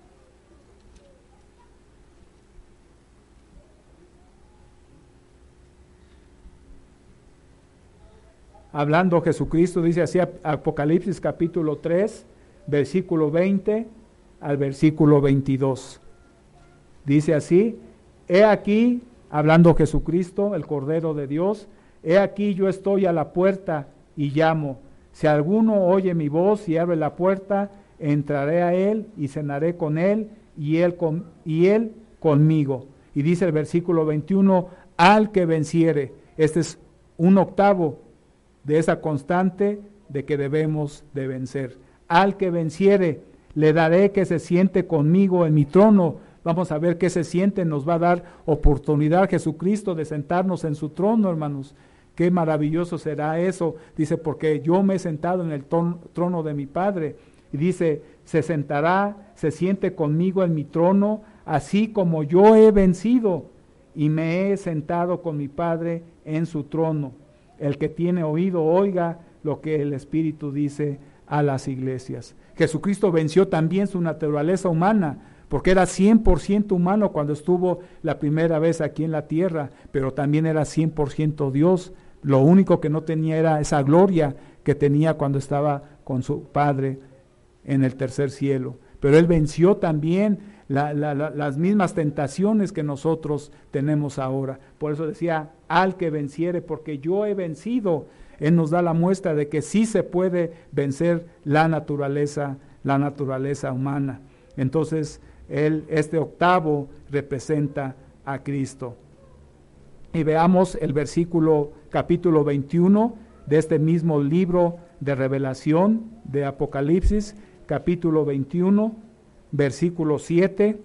Hablando Jesucristo, dice así, Apocalipsis capítulo 3, versículo 20 al versículo 22. Dice así: he aquí, hablando Jesucristo, el Cordero de Dios, he aquí yo estoy a la puerta y llamo. Si alguno oye mi voz y abre la puerta, entraré a él y cenaré con él y él conmigo. Y dice el versículo 21, al que venciere. Este es un octavo de esa constante de que debemos de vencer. Al que venciere, le daré que se siente conmigo en mi trono. Vamos a ver qué se siente, nos va a dar oportunidad Jesucristo de sentarnos en su trono, hermanos. Qué maravilloso será eso. Dice, porque yo me he sentado en el trono de mi Padre. Y dice, se siente conmigo en mi trono, así como yo he vencido y me he sentado con mi Padre en su trono. El que tiene oído, oiga lo que el Espíritu dice a las iglesias. Jesucristo venció también su naturaleza humana, porque era 100% humano cuando estuvo la primera vez aquí en la tierra, pero también era 100% Dios. Lo único que no tenía era esa gloria que tenía cuando estaba con su Padre en el tercer cielo. Pero Él venció también las mismas tentaciones que nosotros tenemos ahora. Por eso decía, al que venciere, porque yo he vencido. Él nos da la muestra de que sí se puede vencer la naturaleza humana. Entonces, este octavo representa a Cristo. Y veamos el capítulo 21 de este mismo libro de Revelación de Apocalipsis, capítulo 21, versículo 7.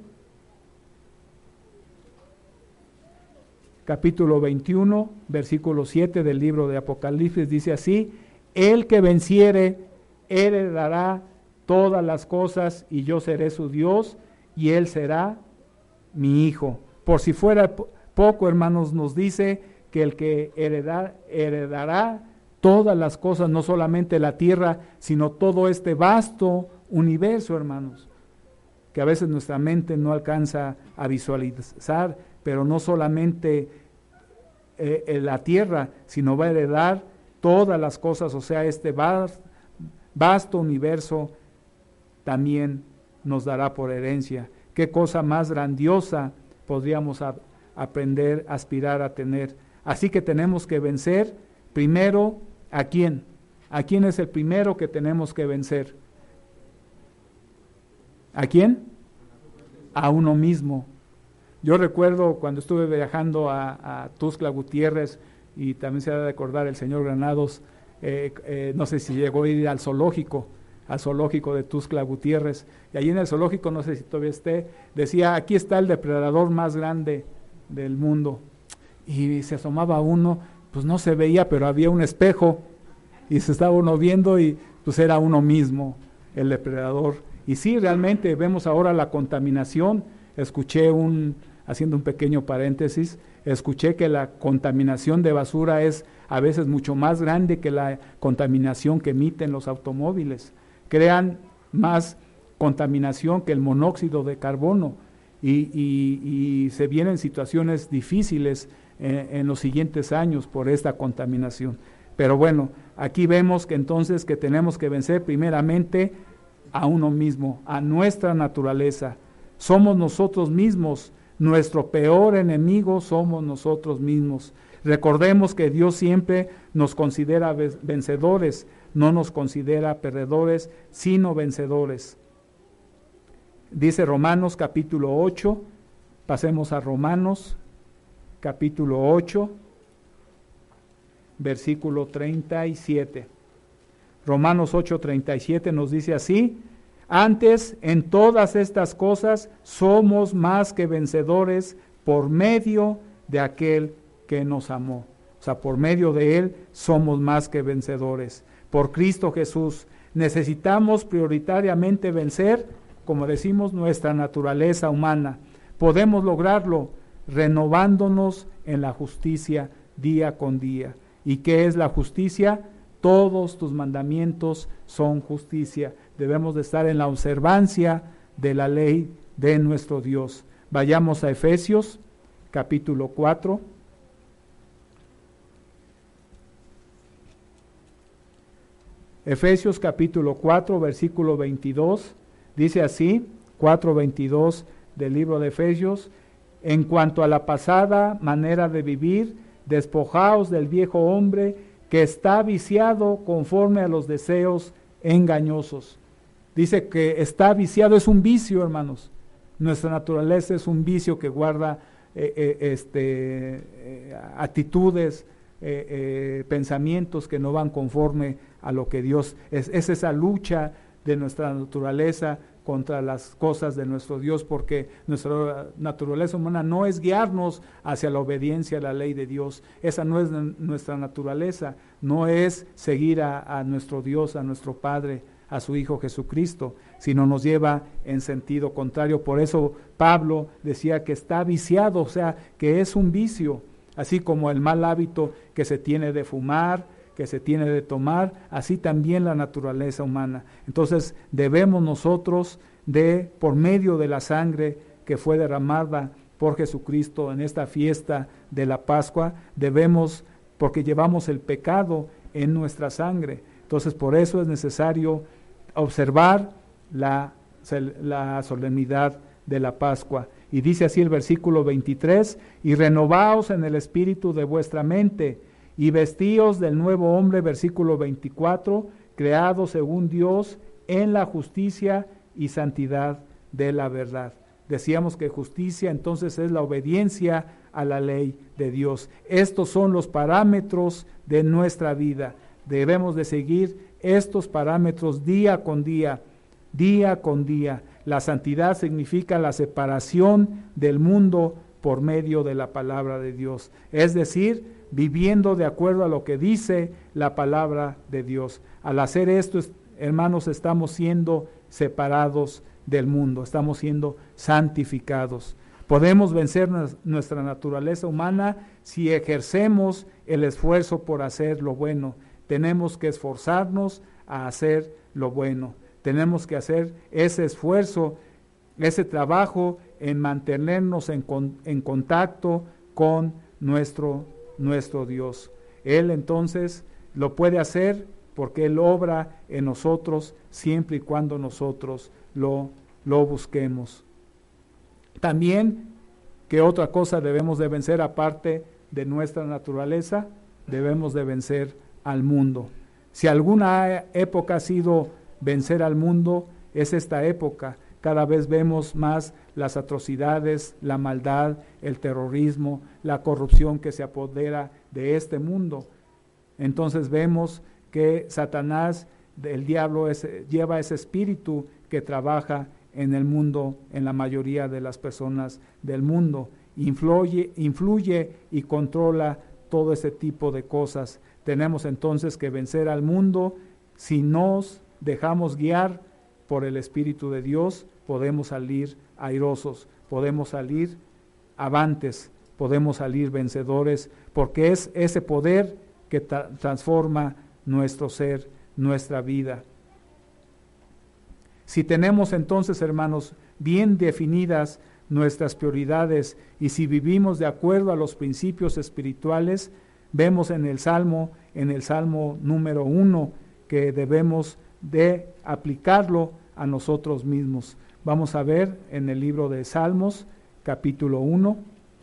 Capítulo 21, versículo 7 del libro de Apocalipsis dice así: el que venciere heredará todas las cosas y yo seré su Dios y él será mi hijo. Por si fuera poco, hermanos, nos dice que el que heredará todas las cosas, no solamente la tierra, sino todo este vasto universo, hermanos, que a veces nuestra mente no alcanza a visualizar, pero no solamente la tierra, sino va a heredar todas las cosas, o sea, este vasto universo también nos dará por herencia. Qué cosa más grandiosa podríamos aprender, aspirar a tener. Así que tenemos que vencer primero, ¿a quién? ¿A quién es el primero que tenemos que vencer? ¿A quién? A uno mismo. Yo recuerdo cuando estuve viajando a Tuxtla Gutiérrez, y también se ha de acordar el señor Granados, no sé si llegó a ir al zoológico de Tuxtla Gutiérrez, y allí en el zoológico, no sé si todavía esté, decía, aquí está el depredador más grande del mundo, y se asomaba uno, pues no se veía, pero había un espejo, y se estaba uno viendo, y pues era uno mismo, el depredador. Y sí, realmente vemos ahora la contaminación. Escuché haciendo un pequeño paréntesis, escuché que la contaminación de basura es a veces mucho más grande que la contaminación que emiten los automóviles. Crean más contaminación que el monóxido de carbono, y se vienen situaciones difíciles en los siguientes años por esta contaminación. Pero bueno, aquí vemos que entonces que tenemos que vencer primeramente a uno mismo, a nuestra naturaleza. Somos nosotros mismos, nuestro peor enemigo somos nosotros mismos. Recordemos que Dios siempre nos considera vencedores, no nos considera perdedores, sino vencedores. Dice Romanos capítulo 8, pasemos a Romanos capítulo 8, versículo 37. Romanos 8:37 nos dice así: antes, en todas estas cosas, somos más que vencedores por medio de aquel que nos amó. O sea, por medio de Él somos más que vencedores. Por Cristo Jesús necesitamos prioritariamente vencer, como decimos, nuestra naturaleza humana. Podemos lograrlo renovándonos en la justicia día con día. ¿Y qué es la justicia? Todos tus mandamientos son justicia. Debemos de estar en la observancia de la ley de nuestro Dios. Vayamos a Efesios, capítulo 4. Efesios capítulo 4, versículo 22. Dice así, 4:22 del libro de Efesios: en cuanto a la pasada manera de vivir, despojaos del viejo hombre que está viciado conforme a los deseos engañosos. Dice que está viciado, es un vicio, hermanos. Nuestra naturaleza es un vicio que guarda actitudes, pensamientos que no van conforme a lo que Dios es. Es esa lucha de nuestra naturaleza contra las cosas de nuestro Dios, porque nuestra naturaleza humana no es guiarnos hacia la obediencia a la ley de Dios. Esa no es nuestra naturaleza, no es seguir a nuestro Dios, a nuestro Padre, a su Hijo Jesucristo, sino nos lleva en sentido contrario. Por eso Pablo decía que está viciado, o sea, que es un vicio, así como el mal hábito que se tiene de fumar, que se tiene de tomar, así también la naturaleza humana. Entonces debemos nosotros por medio de la sangre que fue derramada por Jesucristo en esta fiesta de la Pascua, debemos, porque llevamos el pecado en nuestra sangre. Entonces por eso es necesario observar la solemnidad de la Pascua. Y dice así el versículo 23: y renovaos en el espíritu de vuestra mente, y vestíos del nuevo hombre, versículo 24, creado según Dios en la justicia y santidad de la verdad. Decíamos que justicia entonces es la obediencia a la ley de Dios. Estos son los parámetros de nuestra vida. Debemos de seguir estos parámetros día con día, día con día. La santidad significa la separación del mundo por medio de la palabra de Dios, es decir, viviendo de acuerdo a lo que dice la palabra de Dios. Al hacer esto, hermanos, estamos siendo separados del mundo, estamos siendo santificados. Podemos vencer nuestra naturaleza humana si ejercemos el esfuerzo por hacer lo bueno. Tenemos que esforzarnos a hacer lo bueno. Tenemos que hacer ese esfuerzo, ese trabajo en mantenernos en contacto con nuestro Dios. Él entonces lo puede hacer porque Él obra en nosotros siempre y cuando nosotros lo busquemos. También, ¿qué otra cosa debemos de vencer aparte de nuestra naturaleza? Debemos de vencer al mundo. Si alguna época ha sido vencer al mundo, es esta época cada vez vemos más las atrocidades, la maldad, el terrorismo, la corrupción que se apodera de este mundo. Entonces vemos que Satanás, el diablo, lleva ese espíritu que trabaja en el mundo, en la mayoría de las personas del mundo. Influye y controla todo ese tipo de cosas. Tenemos entonces que vencer al mundo. Si nos dejamos guiar por el Espíritu de Dios, podemos salir airosos, podemos salir avantes, podemos salir vencedores, porque es ese poder que transforma nuestro ser, nuestra vida. Si tenemos entonces, hermanos, bien definidas nuestras prioridades y si vivimos de acuerdo a los principios espirituales, vemos en el Salmo número 1, que debemos de aplicarlo a nosotros mismos. Vamos a ver en el libro de Salmos, capítulo 1.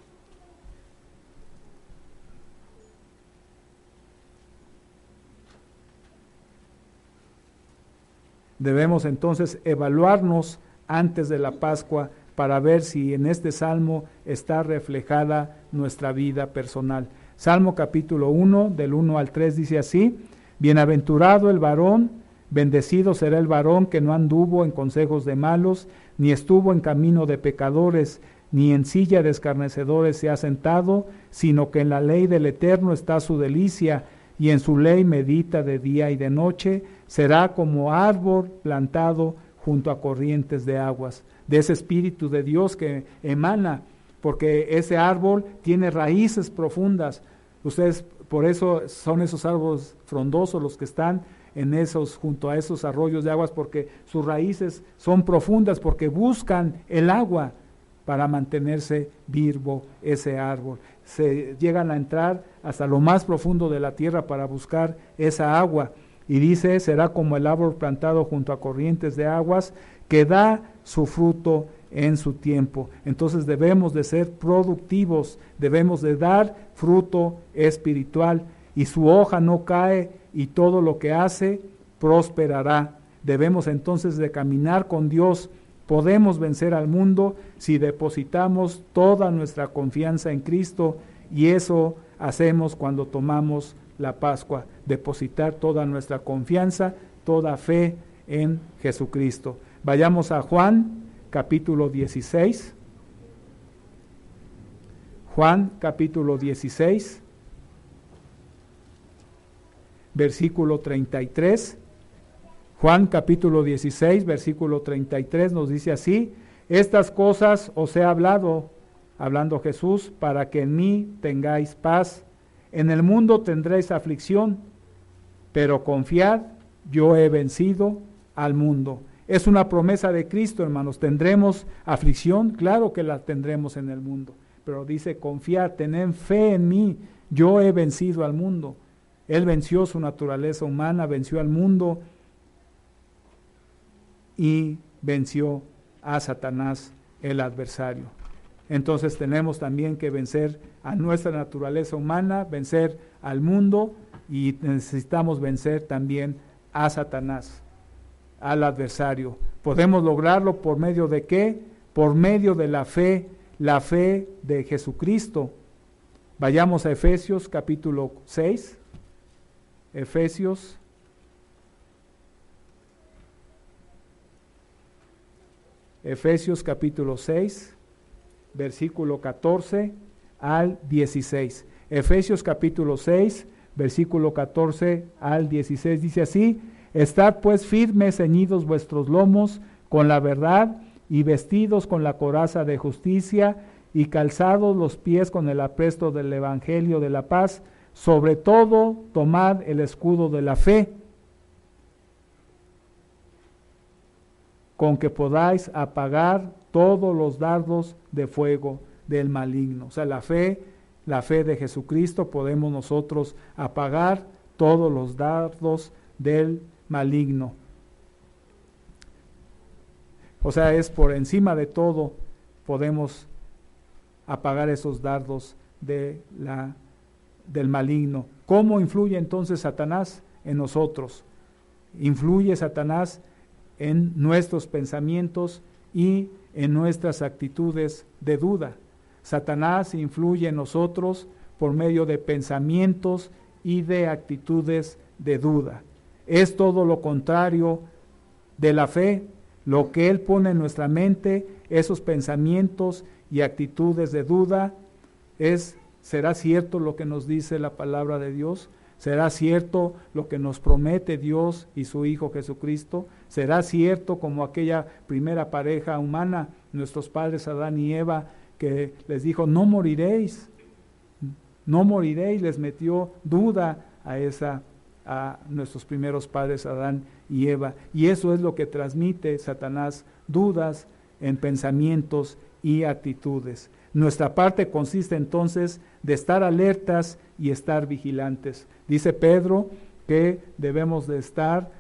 Debemos entonces evaluarnos antes de la Pascua para ver si en este Salmo está reflejada nuestra vida personal. Salmo capítulo 1, del 1 al 3 dice así: Bienaventurado el varón, bendecido será el varón que no anduvo en consejos de malos, ni estuvo en camino de pecadores, ni en silla de escarnecedores se ha sentado, sino que en la ley del Eterno está su delicia, y en su ley medita de día y de noche. Será como árbol plantado junto a corrientes de aguas. De ese Espíritu de Dios que emana, porque ese árbol tiene raíces profundas. Ustedes, por eso son esos árboles frondosos los que están junto a esos arroyos de aguas, porque sus raíces son profundas, porque buscan el agua para mantenerse vivo ese árbol. Se llegan a entrar hasta lo más profundo de la tierra para buscar esa agua. Y dice, será como el árbol plantado junto a corrientes de aguas, que da su fruto en su tiempo. Entonces debemos de ser productivos, debemos de dar fruto espiritual, y su hoja no cae, y todo lo que hace prosperará. Debemos entonces de caminar con Dios. Podemos vencer al mundo si depositamos toda nuestra confianza en Cristo, y eso hacemos cuando tomamos la Pascua, depositar toda nuestra confianza, toda fe en Jesucristo. Vayamos a Juan capítulo 16. Juan capítulo 16, versículo 33. Juan capítulo 16, versículo 33 nos dice así: Estas cosas os he hablado, hablando Jesús, para que en mí tengáis paz. En el mundo tendréis aflicción, pero confiad, yo he vencido al mundo. Es una promesa de Cristo, hermanos. ¿Tendremos aflicción? Claro que la tendremos en el mundo, pero dice: confiad, tened fe en mí, yo he vencido al mundo. Él venció su naturaleza humana, venció al mundo y venció a Satanás, el adversario. Entonces tenemos también que vencer a nuestra naturaleza humana, vencer al mundo, y necesitamos vencer también a Satanás, al adversario. ¿Podemos lograrlo por medio de qué? Por medio de la fe de Jesucristo. Vayamos a Efesios capítulo 6. Efesios capítulo 6, versículo 14 al 16. Efesios capítulo 6, versículo 14 al 16 dice así: Estad pues firmes, ceñidos vuestros lomos con la verdad, y vestidos con la coraza de justicia, y calzados los pies con el apresto del evangelio de la paz. Sobre todo, tomad el escudo de la fe, con que podáis apagar todos los dardos de fuego del maligno. O sea, la fe de Jesucristo, podemos nosotros apagar todos los dardos del maligno. O sea, es por encima de todo, podemos apagar esos dardos del maligno. ¿Cómo influye entonces Satanás en nosotros? Influye Satanás en nuestros pensamientos y en nuestras actitudes de duda. Satanás influye en nosotros por medio de pensamientos y de actitudes de duda. Es todo lo contrario de la fe. Lo que él pone en nuestra mente, esos pensamientos y actitudes de duda, ¿será cierto lo que nos dice la palabra de Dios? ¿Será cierto lo que nos promete Dios y su Hijo Jesucristo? ¿Será cierto como aquella primera pareja humana, nuestros padres Adán y Eva, que les dijo, no moriréis, les metió duda a nuestros primeros padres Adán y Eva? Y eso es lo que transmite Satanás, dudas en pensamientos y actitudes. Nuestra parte consiste entonces de estar alertas y estar vigilantes. Dice Pedro que debemos de estar,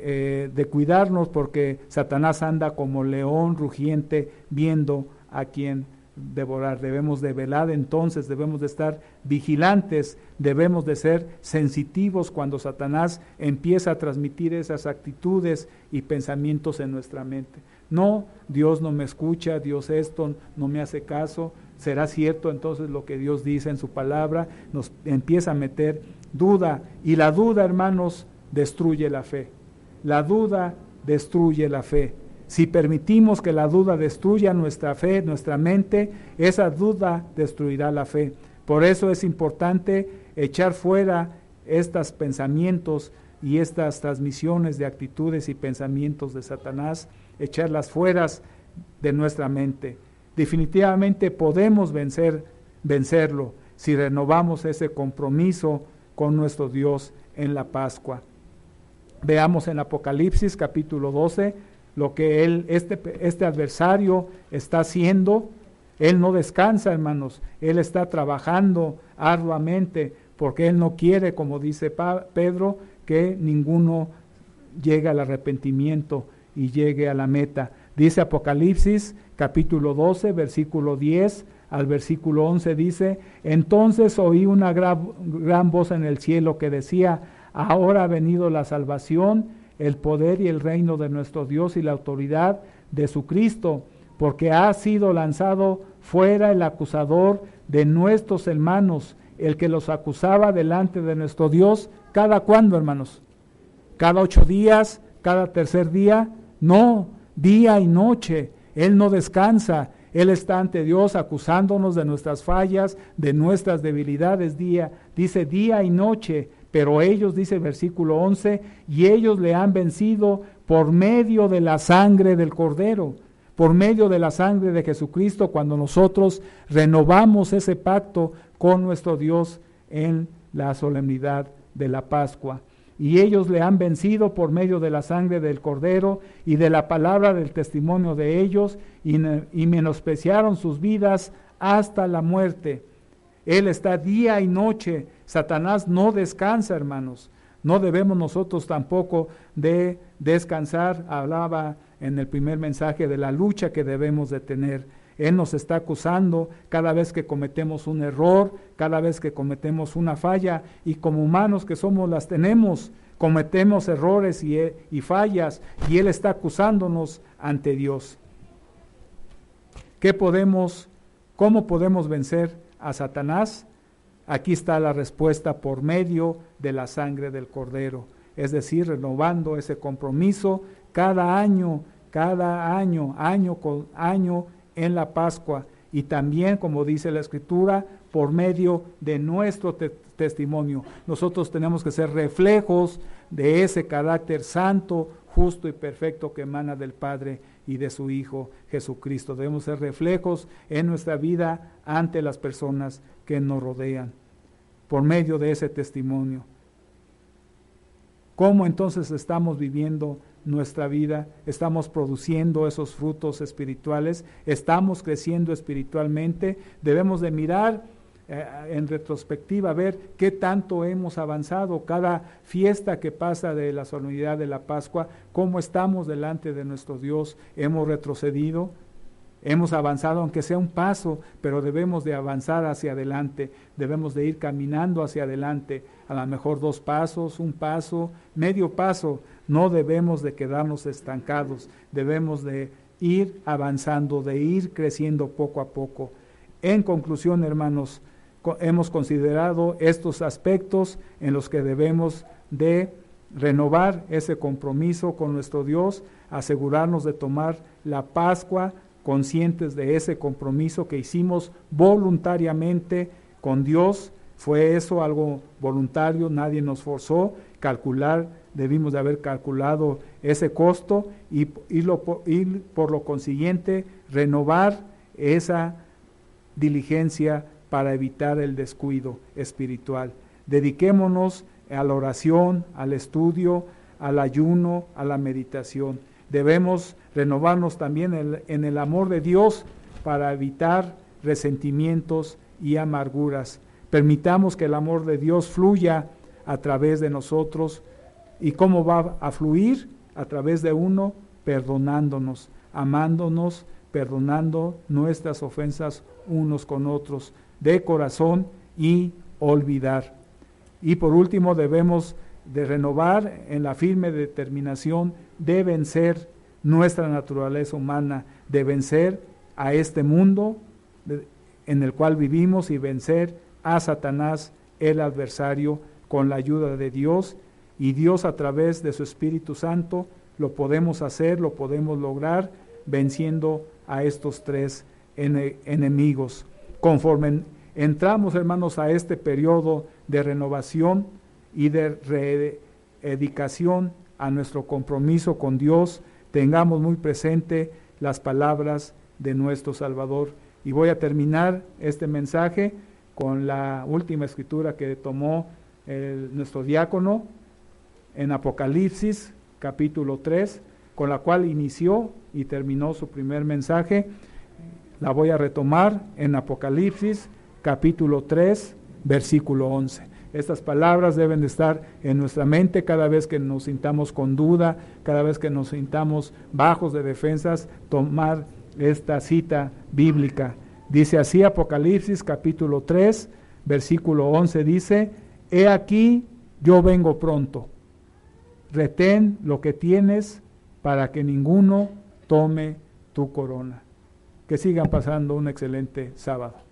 de cuidarnos, porque Satanás anda como león rugiente viendo a quien devorar. Debemos de velar entonces, debemos de estar vigilantes, debemos de ser sensitivos cuando Satanás empieza a transmitir esas actitudes y pensamientos en nuestra mente. No, Dios no me escucha, Dios esto no me hace caso. ¿Será cierto entonces lo que Dios dice en su palabra? Nos empieza a meter duda, y la duda, hermanos, destruye la fe. La duda destruye la fe. Si permitimos que la duda destruya nuestra fe, nuestra mente, esa duda destruirá la fe. Por eso es importante echar fuera estos pensamientos y estas transmisiones de actitudes y pensamientos de Satanás, echarlas fuera de nuestra mente. Definitivamente podemos vencerlo si renovamos ese compromiso con nuestro Dios en la Pascua. Veamos en Apocalipsis capítulo 12 lo que este adversario está haciendo. Él no descansa, hermanos, él está trabajando arduamente, porque él no quiere, como dice Pedro, que ninguno llegue al arrepentimiento y llegue a la meta. Dice Apocalipsis capítulo 12, versículo 10 al versículo 11, dice: entonces oí una gran voz en el cielo que decía, ahora ha venido la salvación, el poder y el reino de nuestro Dios y la autoridad de su Cristo, porque ha sido lanzado fuera el acusador de nuestros hermanos, el que los acusaba delante de nuestro Dios. ¿Cada cuándo, hermanos? ¿Cada 8 días? ¿Cada tercer día? No, día y noche. Él no descansa. Él está ante Dios acusándonos de nuestras fallas, de nuestras debilidades, dice día y noche. Pero ellos, dice versículo 11, y ellos le han vencido por medio de la sangre del Cordero, por medio de la sangre de Jesucristo, cuando nosotros renovamos ese pacto con nuestro Dios en la solemnidad de la Pascua. Y ellos le han vencido por medio de la sangre del Cordero y de la palabra del testimonio de ellos, y menospreciaron sus vidas hasta la muerte. Él está día y noche. Satanás no descansa, hermanos. No debemos nosotros tampoco de descansar. Hablaba en el primer mensaje de la lucha que debemos de tener. Él nos está acusando cada vez que cometemos un error, cada vez que cometemos una falla, y como humanos que somos las tenemos, cometemos errores y fallas, y Él está acusándonos ante Dios. ¿Cómo podemos vencer a Satanás? Aquí está la respuesta: por medio de la sangre del Cordero, es decir, renovando ese compromiso cada año, año con año, en la Pascua, y también, como dice la Escritura, por medio de nuestro testimonio. Nosotros tenemos que ser reflejos de ese carácter santo, justo y perfecto que emana del Padre y de su Hijo Jesucristo. Debemos ser reflejos en nuestra vida ante las personas que nos rodean, por medio de ese testimonio. ¿Cómo entonces estamos viviendo nuestra vida? ¿Estamos produciendo esos frutos espirituales? ¿Estamos creciendo espiritualmente? Debemos de mirar en retrospectiva, ver qué tanto hemos avanzado. Cada fiesta que pasa de la solemnidad de la Pascua, ¿cómo estamos delante de nuestro Dios? ¿Hemos retrocedido? Hemos avanzado, aunque sea un paso, pero debemos de avanzar hacia adelante, debemos de ir caminando hacia adelante, a lo mejor 2 pasos, 1 paso, medio paso. No debemos de quedarnos estancados, debemos de ir avanzando, de ir creciendo poco a poco. En conclusión, hermanos, hemos considerado estos aspectos en los que debemos de renovar ese compromiso con nuestro Dios, asegurarnos de tomar la Pascua conscientes de ese compromiso que hicimos voluntariamente con Dios. Fue eso algo voluntario, nadie nos forzó. Debimos de haber calculado ese costo y por lo consiguiente renovar esa diligencia para evitar el descuido espiritual. Dediquémonos a la oración, al estudio, al ayuno, a la meditación. Debemos renovarnos también en el amor de Dios para evitar resentimientos y amarguras. Permitamos que el amor de Dios fluya a través de nosotros. ¿Y cómo va a fluir? A través de uno, perdonándonos, amándonos, perdonando nuestras ofensas unos con otros, de corazón, y olvidar. Y por último, debemos de renovar en la firme determinación de vencer nuestra naturaleza humana, de vencer a este mundo en el cual vivimos y vencer a Satanás, el adversario, con la ayuda de Dios. Y Dios, a través de su Espíritu Santo, lo podemos hacer, lo podemos lograr, venciendo a estos tres enemigos. Conforme entramos, hermanos, a este periodo de renovación y de rededicación a nuestro compromiso con Dios, tengamos muy presente las palabras de nuestro Salvador. Y voy a terminar este mensaje con la última escritura que tomó nuestro diácono en Apocalipsis, capítulo 3, con la cual inició y terminó su primer mensaje. La voy a retomar en Apocalipsis, capítulo 3, versículo 11. Estas palabras deben de estar en nuestra mente cada vez que nos sintamos con duda, cada vez que nos sintamos bajos de defensas, tomar esta cita bíblica. Dice así Apocalipsis capítulo 3, versículo 11, dice: He aquí, yo vengo pronto. Retén lo que tienes para que ninguno tome tu corona. Que sigan pasando un excelente sábado.